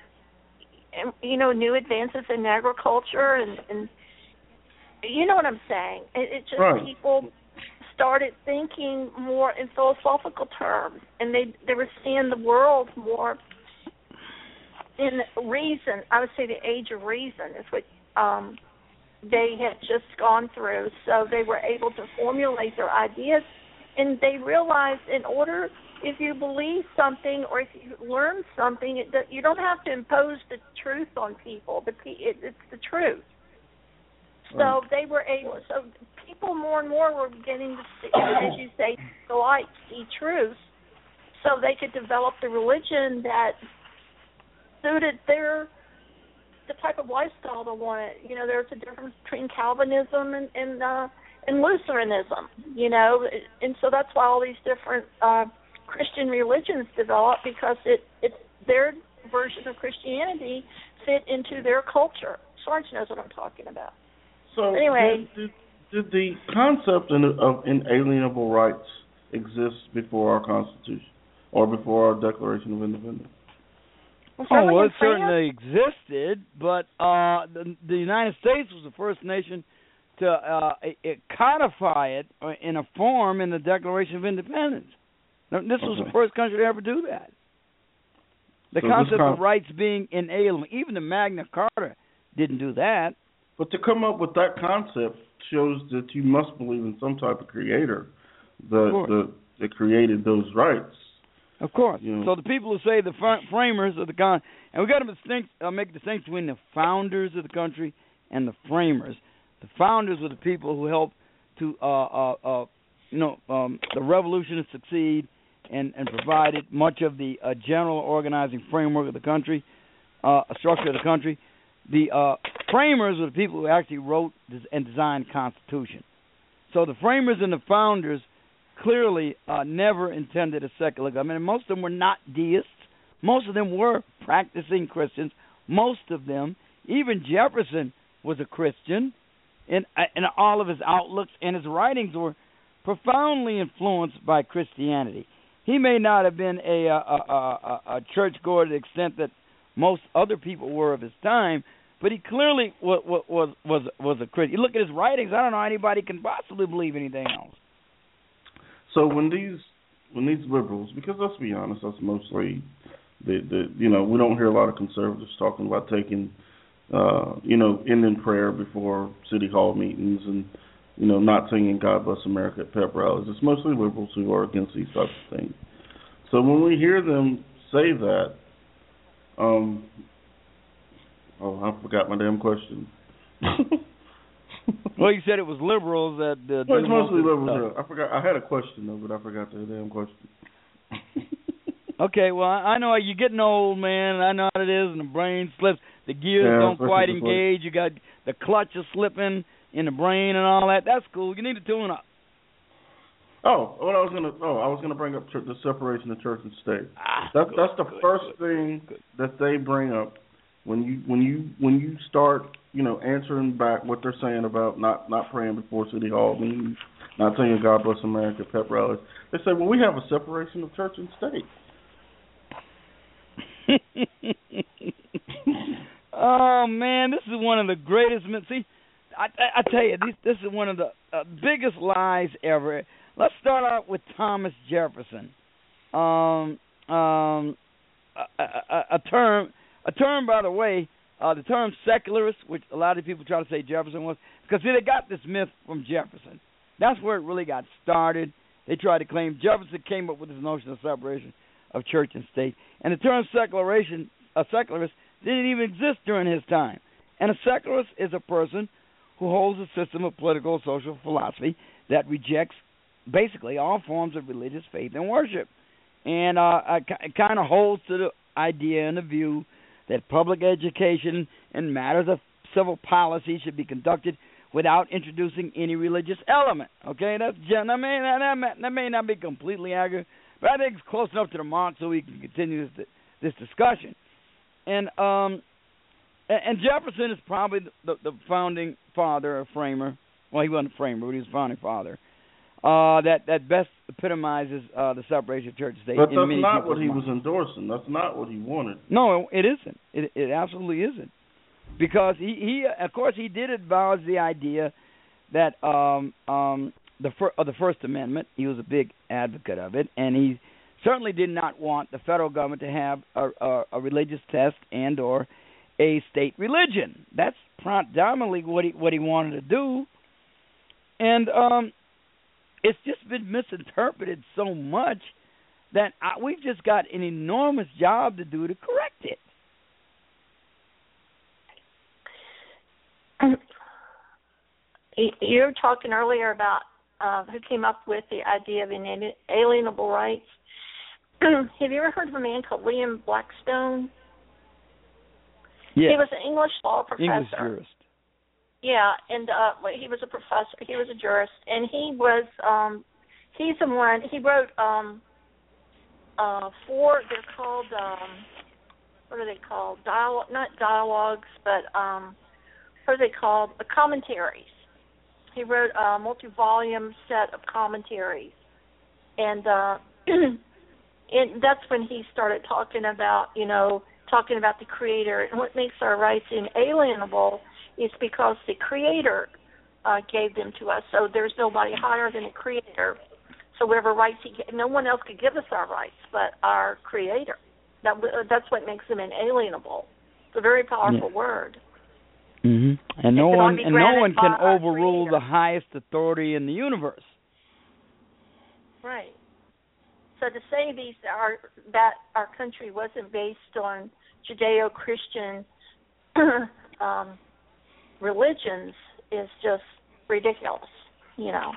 new advances in agriculture, and you know what I'm saying. It just right. People started thinking more in philosophical terms, and they were seeing the world more in reason. I would say the age of reason is what they had just gone through. So they were able to formulate their ideas, and they realized if you believe something or if you learn something, you don't have to impose the truth on people. It's the truth. So they were able. So people more and more were beginning to see, as you say, the light, see truth, so they could develop the religion that suited the type of lifestyle they wanted. There's a difference between Calvinism and Lutheranism. And so that's why all these different Christian religions developed, because it's their version of Christianity fit into their culture. Sarge knows what I'm talking about. So anyway, did the concept of inalienable rights exist before our Constitution or before our Declaration of Independence? It certainly existed, but the United States was the first nation to codify it in a form in the Declaration of Independence. This was the first country to ever do that. The concept of rights being inalienable. Even the Magna Carta didn't do that. But to come up with that concept shows that you must believe in some type of creator that created those rights. Of course. You know. So the people who say the framers of the and we got to make a distinction between the founders of the country and the framers. The founders were the people who helped to the revolution to succeed and provided much of the general organizing framework of the country, structure of the country. The framers were the people who actually wrote and designed the Constitution. So the framers and the founders clearly never intended a secular government. And most of them were not deists. Most of them were practicing Christians. Most of them, even Jefferson was a Christian in all of his outlooks, and his writings were profoundly influenced by Christianity. He may not have been a churchgoer to the extent that most other people were of his time, but he clearly was a Christian. You look at his writings, I don't know anybody can possibly believe anything else. So when these liberals, because let's be honest, that's mostly we don't hear a lot of conservatives talking about taking ending prayer before city hall meetings and not singing God Bless America at pep rallies. It's mostly liberals who are against these types of things. So when we hear them say that, I forgot my damn question. Well, you said it was liberals that. Well, it's mostly liberals. I forgot. I had a question though, but I forgot the damn question. Okay, well, I know you're getting old, man. I know how it is, and the brain slips. The gears don't quite engage. You got the clutch is slipping in the brain and all that. That's cool. You need to tune up. I was gonna bring up the separation of church and state. That's the first thing that they bring up when you start answering back what they're saying about not praying before city hall meetings, not singing God Bless America pep rallies. They say, well, we have a separation of church and state. Oh man, this is one of the greatest. See, I tell you, this is one of the biggest lies ever. Let's start out with Thomas Jefferson. A term, by the way, the term secularist, which a lot of people try to say Jefferson was, because see, they got this myth from Jefferson. That's where it really got started. They tried to claim Jefferson came up with this notion of separation of church and state, and the term secularist didn't even exist during his time. And a secularist is a person who holds a system of political and social philosophy that rejects basically all forms of religious faith and worship, and it kind of holds to the idea and the view that public education and matters of civil policy should be conducted without introducing any religious element. Okay, that may not be completely accurate, but I think it's close enough to the mark so we can continue this discussion. And Jefferson is probably the founding father or framer. Well, he wasn't a framer, but he was a founding father. That best epitomizes the separation of church and state. But that's not what he was endorsing. That's not what he wanted. No, it isn't. It absolutely isn't. Because he of course, he did espouse the idea that the First Amendment. He was a big advocate of it, and he certainly did not want the federal government to have a religious test and or a state religion. That's predominantly what he wanted to do, and it's just been misinterpreted so much that we've just got an enormous job to do to correct it. You were talking earlier about who came up with the idea of inalienable rights. Have you ever heard of a man called William Blackstone? Yes. He was an English law professor. English jurist. Yeah, and he was a professor. He was a jurist, and he's the one. He wrote 4. They're called what are they called? Not dialogues, but what are they called? Commentaries. He wrote a multi-volume set of commentaries, and that's when he started talking about the Creator, and what makes our rights inalienable is because the Creator gave them to us. So there's nobody higher than the Creator. So whatever rights no one else could give us our rights but our Creator. That's what makes them inalienable. It's a very powerful word. Mm-hmm. And no one can overrule the highest authority in the universe. Right. So to say that our country wasn't based on Judeo-Christian religions is just ridiculous, you know.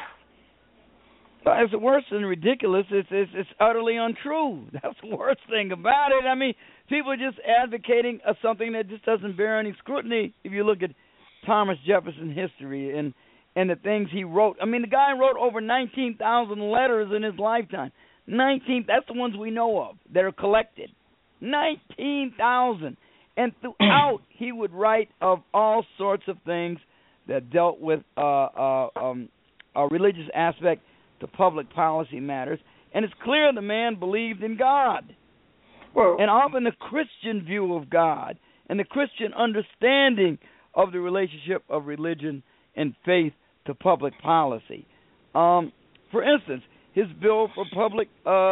It's worse than ridiculous. It's utterly untrue. That's the worst thing about it. I mean, people are just advocating something that just doesn't bear any scrutiny. If you look at Thomas Jefferson's history and the things he wrote. I mean, the guy wrote over 19,000 letters in his lifetime. That's the ones we know of that are collected. 19,000. And throughout, he would write of all sorts of things that dealt with a religious aspect to public policy matters. And it's clear the man believed in God. Well, and often the Christian view of God and the Christian understanding of the relationship of religion and faith to public policy. For instance, his bill for public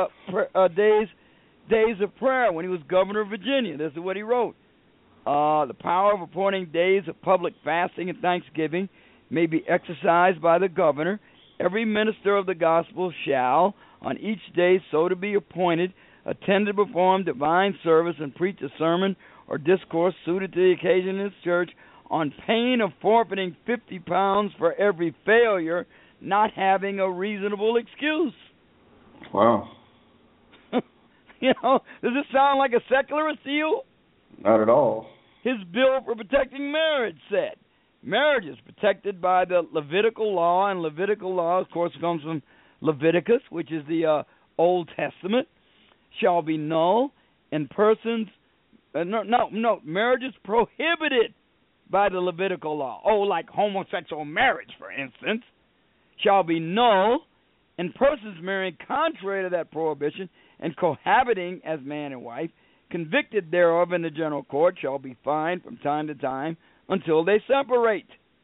days of prayer when he was governor of Virginia. This is what he wrote. The power of appointing days of public fasting and thanksgiving may be exercised by the governor. Every minister of the gospel shall, on each day so to be appointed, attend to perform divine service and preach a sermon or discourse suited to the occasion in his church, on pain of forfeiting £50 for every failure, not having a reasonable excuse. Wow. You know, does this sound like a secularist to you? Not at all. His bill for protecting marriage said, marriage is protected by the Levitical law, and Levitical law, of course, comes from Leviticus, which is the Old Testament, shall be null, and persons, marriage is prohibited by the Levitical law. Oh, like homosexual marriage, for instance, shall be null, and persons marrying contrary to that prohibition and cohabiting as man and wife, convicted thereof in the general court, shall be fined from time to time until they separate.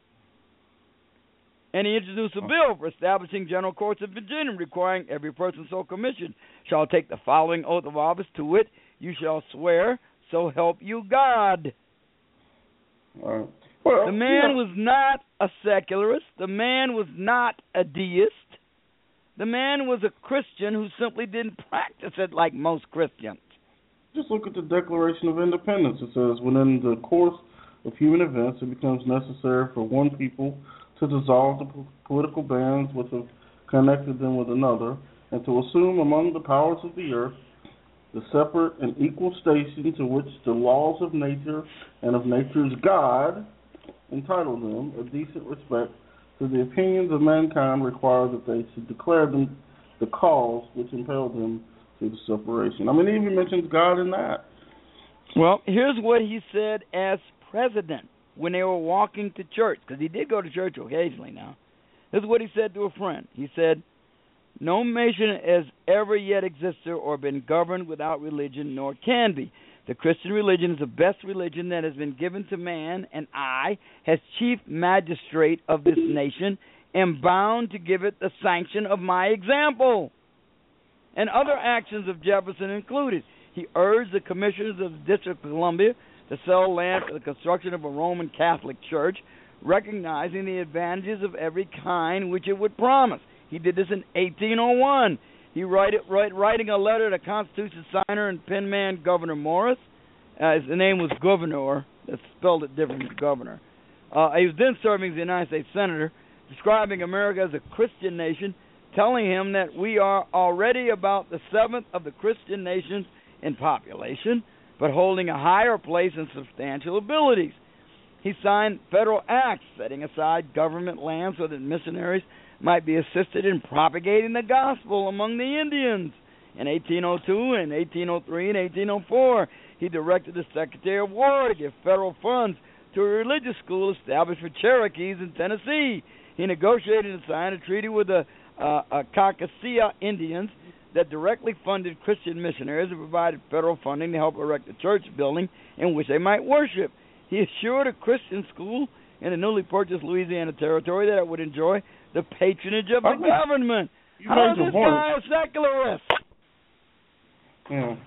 And he introduced a bill for establishing general courts of Virginia, requiring every person so commissioned shall take the following oath of office, to wit, you shall swear, so help you God. Well, the man was not a secularist. The man was not a deist. The man was a Christian who simply didn't practice it like most Christians. Just look at the Declaration of Independence. It says, within the course of human events, it becomes necessary for one people to dissolve the political bands which have connected them with another, and to assume among the powers of the earth the separate and equal station to which the laws of nature and of nature's God entitle them. A decent respect to the opinions of mankind require that they should declare them the cause which impelled them to the separation. I mean, he even mentions God in that. Well, here's what he said as president when they were walking to church, because he did go to church occasionally now. This is what he said to a friend. He said, no nation has ever yet existed or been governed without religion, nor can be. The Christian religion is the best religion that has been given to man, and I, as chief magistrate of this nation, am bound to give it the sanction of my example. And other actions of Jefferson included, he urged the commissioners of the District of Columbia to sell land for the construction of a Roman Catholic church, recognizing the advantages of every kind which it would promise. He did this in 1801. He writing a letter to Constitution signer and penman Governor Morris. His name was Gouverneur. They spelled it different than Governor. He was then serving as the United States Senator, describing America as a Christian nation, telling him that we are already about the seventh of the Christian nations in population, but holding a higher place in substantial abilities. He signed federal acts setting aside government land so that missionaries might be assisted in propagating the gospel among the Indians. In 1802 and 1803 and 1804, he directed the Secretary of War to give federal funds to a religious school established for Cherokees in Tennessee. He negotiated and signed a treaty with the Kankakee Indians that directly funded Christian missionaries and provided federal funding to help erect a church building in which they might worship. He assured a Christian school in the newly purchased Louisiana territory that it would enjoy the patronage of the government. How is this guy a secularist? Yeah.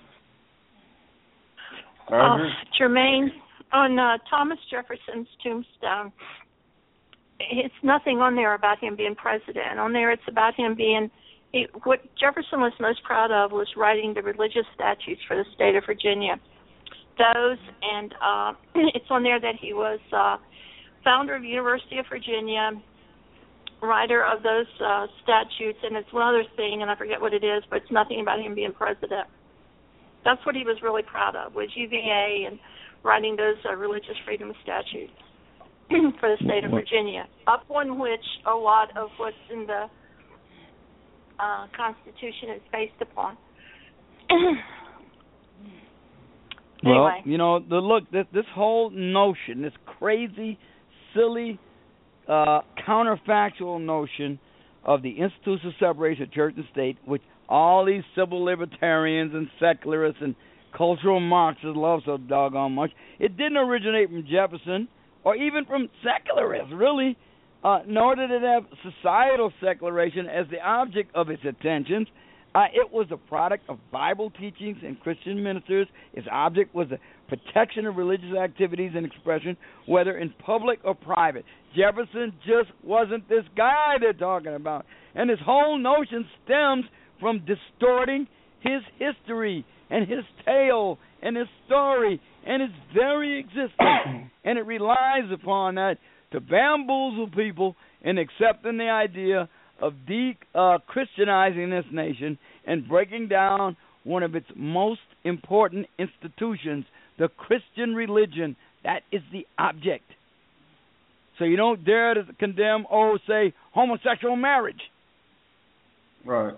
Jermaine, on Thomas Jefferson's tombstone, it's nothing on there about him being president. On there it's about him being what Jefferson was most proud of was writing the religious statutes for the state of Virginia. Those, and it's on there that he was founder of University of Virginia, writer of those statutes, and it's one other thing, and I forget what it is, but it's nothing about him being president. That's what he was really proud of, was UVA and writing those religious freedom statutes for the state of Virginia, upon which a lot of what's in the Constitution is based upon. Well, anyway. This whole notion, this crazy, silly, counterfactual notion of the institutional separation of church and state, which all these civil libertarians and secularists and cultural Marxists love so doggone much, it didn't originate from Jefferson or even from secularists, really, nor did it have societal secularization as the object of its attentions. It was a product of Bible teachings and Christian ministers. Its object was the protection of religious activities and expression, whether in public or private. Jefferson just wasn't this guy they're talking about. And his whole notion stems from distorting his history and his tale and his story and his very existence. And it relies upon that to bamboozle people in accepting the idea of Christianizing this nation and breaking down one of its most important institutions, the Christian religion. That is the object. So you don't dare to condemn or say homosexual marriage. Right.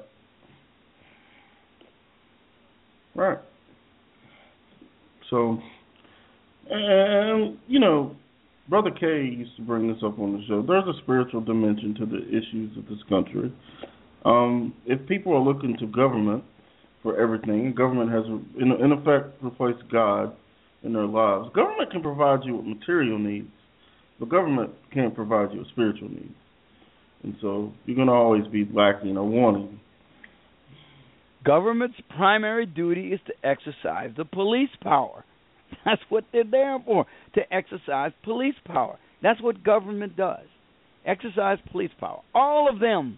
So, and Brother K used to bring this up on the show. There's a spiritual dimension to the issues of this country. If people are looking to government for everything, government has, in effect, replaced God in their lives. Government can provide you with material needs, but government can't provide you with spiritual needs. And so you're going to always be lacking or wanting. Government's primary duty is to exercise the police power. That's what they're there for, to exercise police power. That's what government does, exercise police power. All of them.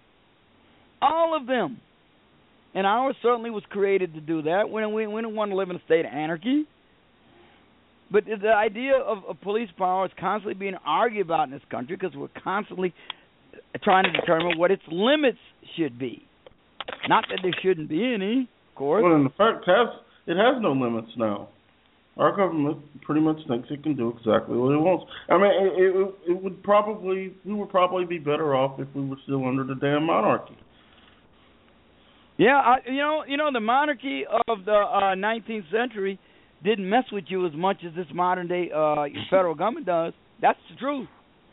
And ours certainly was created to do that. We don't want to live in a state of anarchy. But the idea of police power is constantly being argued about in this country because we're constantly trying to determine what its limits should be. Not that there shouldn't be any, of course. Well, in fact, it has no limits now. Our government pretty much thinks it can do exactly what it wants. I mean, we would probably be better off if we were still under the damn monarchy. Yeah, the monarchy of the 19th century didn't mess with you as much as this modern day federal government does. That's the truth.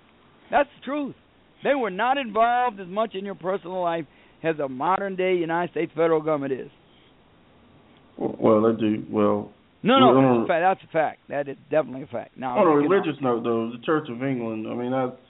They were not involved as much in your personal life as a modern day United States federal government is. Well, they do. Well. No, that's a fact. That is definitely a fact. Now, on a religious note, though, the Church of England, I mean, that's,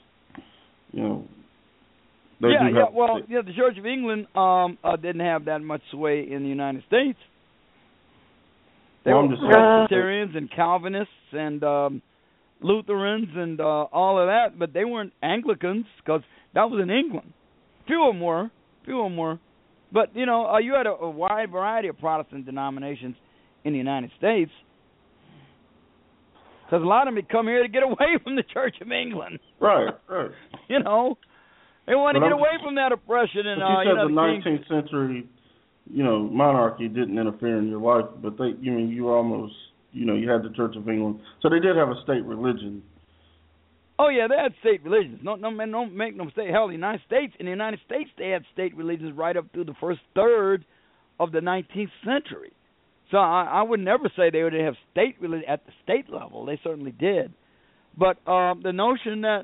the Church of England didn't have that much sway in the United States. They were Presbyterians and Calvinists and Lutherans and all of that, but they weren't Anglicans because that was in England. Few of them were. But, you had a wide variety of Protestant denominations in the United States, because a lot of them had come here to get away from the Church of England. Right. They want to get away from that oppression. And you said the 19th century, monarchy didn't interfere in your life, but you almost, you had the Church of England, so they did have a state religion. Oh yeah, they had state religions. No, don't make no mistake. Hell, in the United States, they had state religions right up through the first third of the 19th century. So I would never say they would have state religion at the state level. They certainly did. But the notion that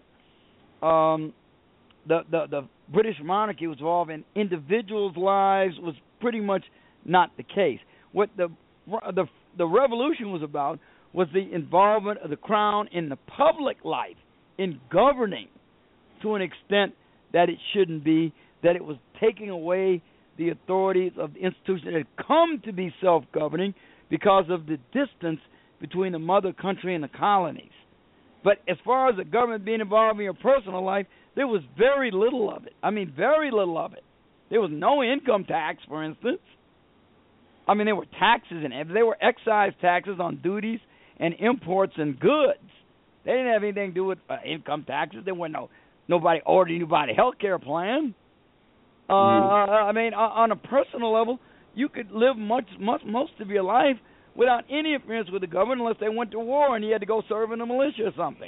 the British monarchy was involved in individuals' lives was pretty much not the case. What the revolution was about was the involvement of the crown in the public life, in governing to an extent that it shouldn't be, that it was taking away the authorities of the institution that had come to be self-governing because of the distance between the mother country and the colonies. But as far as the government being involved in your personal life, there was very little of it. I mean, very little of it. There was no income tax, for instance. I mean, there were taxes and there were excise taxes on duties and imports and goods. They didn't have anything to do with income taxes. There were nobody ordered you to buy a health care plan. I mean, on a personal level, you could live most of your life without any interference with the government unless they went to war and you had to go serve in the militia or something.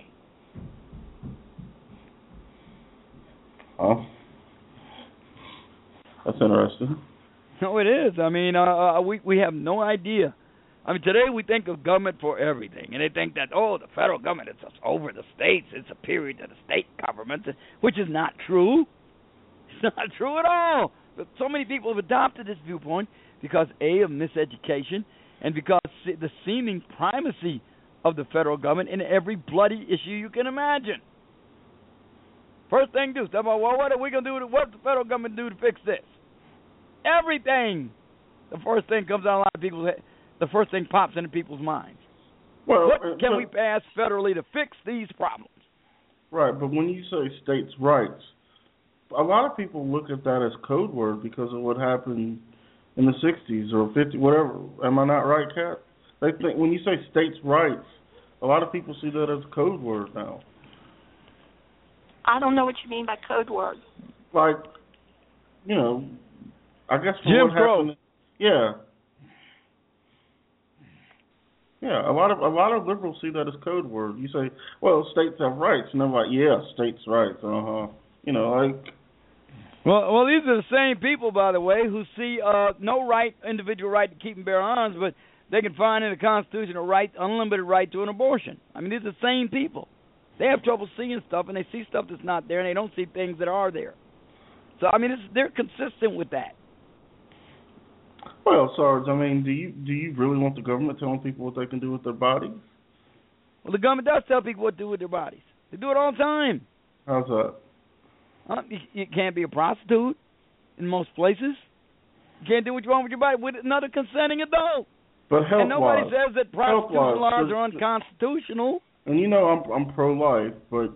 Oh, that's interesting. No, it is. I mean, we have no idea. I mean, today we think of government for everything, and they think that, the federal government is just over the states. It's superior to the state government, which is not true. It's not true at all. But so many people have adopted this viewpoint because, A, of miseducation, and because the seeming primacy of the federal government in every bloody issue you can imagine. First thing to do, what are we going to do? What the federal government do to fix this? Everything. The first thing comes out of a lot of people's head. The first thing pops into people's minds. Well, what can we pass federally to fix these problems? Right, but when you say states' rights, a lot of people look at that as code word because of what happened in the 60s or 50s, whatever. Am I not right, Kat? They think when you say states' rights, a lot of people see that as a code word now. I don't know what you mean by code word. Like, I guess for Jim what happened. Yeah. Yeah, a lot of liberals see that as code word. You say, well, states have rights, and they're like, yeah, states' rights, Well, these are the same people, by the way, who see no individual right to keep and bear arms, but they can find in the Constitution unlimited right to an abortion. I mean, these are the same people. They have trouble seeing stuff, and they see stuff that's not there, and they don't see things that are there. So, I mean, they're consistent with that. Well, Sarge, I mean, do you really want the government telling people what they can do with their bodies? Well, the government does tell people what to do with their bodies. They do it all the time. How's that? You can't be a prostitute in most places. You can't do what you want with your body with another consenting adult. But health-wise, and nobody says that prostitution laws are unconstitutional. And I'm pro-life, but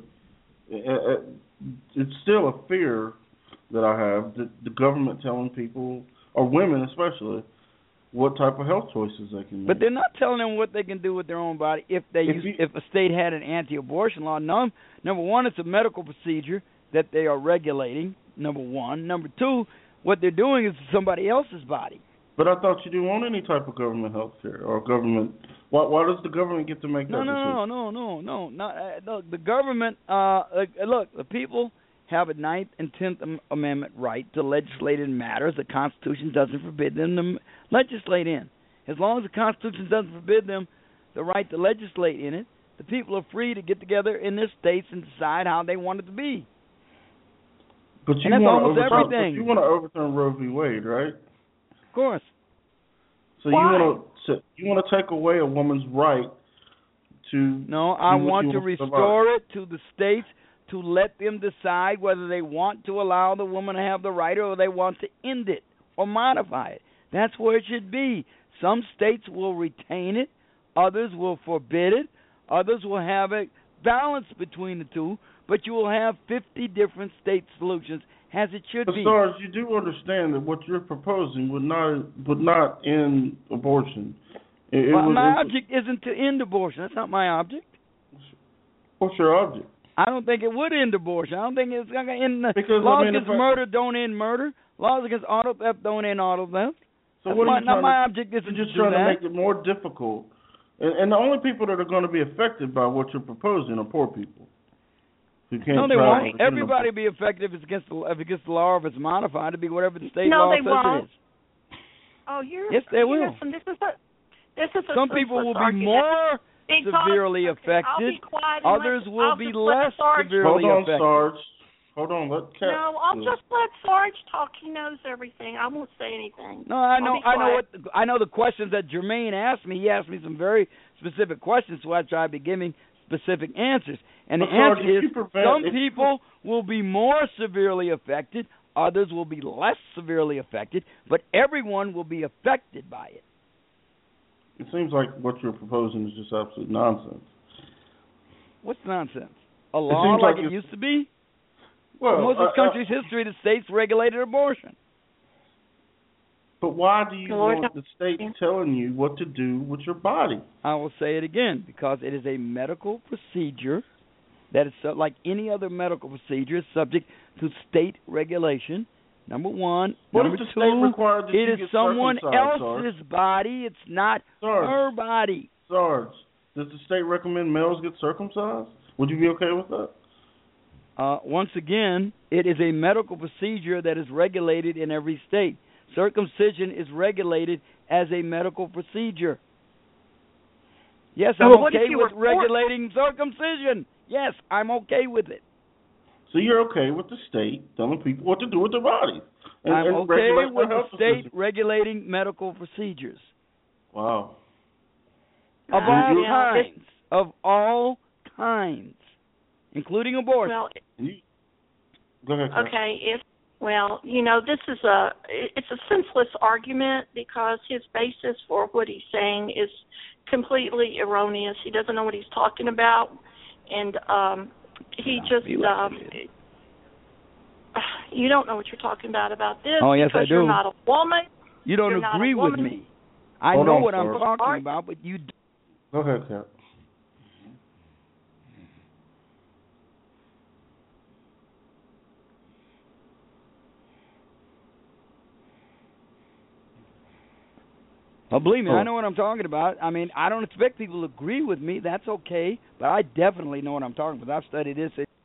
it's still a fear that I have, the government telling people, or women especially, what type of health choices they can make. But they're not telling them what they can do with their own body if a state had an anti-abortion law. Number one, it's a medical procedure that they are regulating, number one. Number two, what they're doing is somebody else's body. But I thought you didn't want any type of government health care or government. Why does the government get to make that decision? No. Look, the government, the people have a 9th and 10th Amendment right to legislate in matters the Constitution doesn't forbid them to legislate in. As long as the Constitution doesn't forbid them the right to legislate in it, the people are free to get together in their states and decide how they want it to be. But you want to overturn Roe v. Wade, right? Of course. So you want to take away a woman's right to? No, I want to restore it to the states to let them decide whether they want to allow the woman to have the right or they want to end it or modify it. That's where it should be. Some states will retain it, others will forbid it, others will have a balance between the two, but you will have 50 different state solutions as it should be. As far as you do understand that what you're proposing would not end abortion. My object isn't to end abortion. That's not my object. What's your object? I don't think it would end abortion. I don't think it's going to end. Laws against murder don't end murder. Laws against auto theft don't end auto theft. So my object isn't just trying to make it more difficult. And the only people that are going to be affected by what you're proposing are poor people. No, they won't. Everybody will be affected if it's against the law or if it's modified. It'll be whatever the state law says it is. Oh, yes, they will. Some people will be more severely affected. Others will be less severely affected. Hold on, let Kat. No, I'll just let Sarge talk. He knows everything. I won't say anything. No, I know the questions that Jermaine asked me. He asked me some very specific questions, so I tried to be giving specific answers. And the answer is some people will be more severely affected, others will be less severely affected, but everyone will be affected by it. It seems like what you're proposing is just absolute nonsense. What's nonsense? A law like it used to be? Well, most of the country's history, the states regulated abortion. But why do you Lord, want the state telling you what to do with your body? I will say it again, because it is a medical procedure that is like any other medical procedure, is subject to state regulation. Number one. What Number if the two, state required that it you is get someone circumcised, else's Sarge? body. It's not Sarge. her body. Sarge, does the state recommend males get circumcised? Would you be okay with that? Once again, it is a medical procedure that is regulated in every state. Circumcision is regulated as a medical procedure. Yes, I'm okay with regulating circumcision. Yes, I'm okay with it. So you're okay with the state telling people what to do with their bodies? I'm and okay regulating with their the health state system. regulating medical procedures. Wow. Of all kinds. Of all kinds. Including abortion. Well, go ahead, Kat. okay, this is it's a senseless argument because his basis for what he's saying is completely erroneous. He doesn't know what he's talking about, and he just you don't know what you're talking about this. Oh, yes, because I do. You're not a woman. You don't You're agree not a with woman. me. I Hold know on, what I'm Sarge. talking about, but you don't. Go ahead, Kat. Well, believe me, I know what I'm talking about. I mean, I don't expect people to agree with me. That's okay, but I definitely know what I'm talking about. I've studied this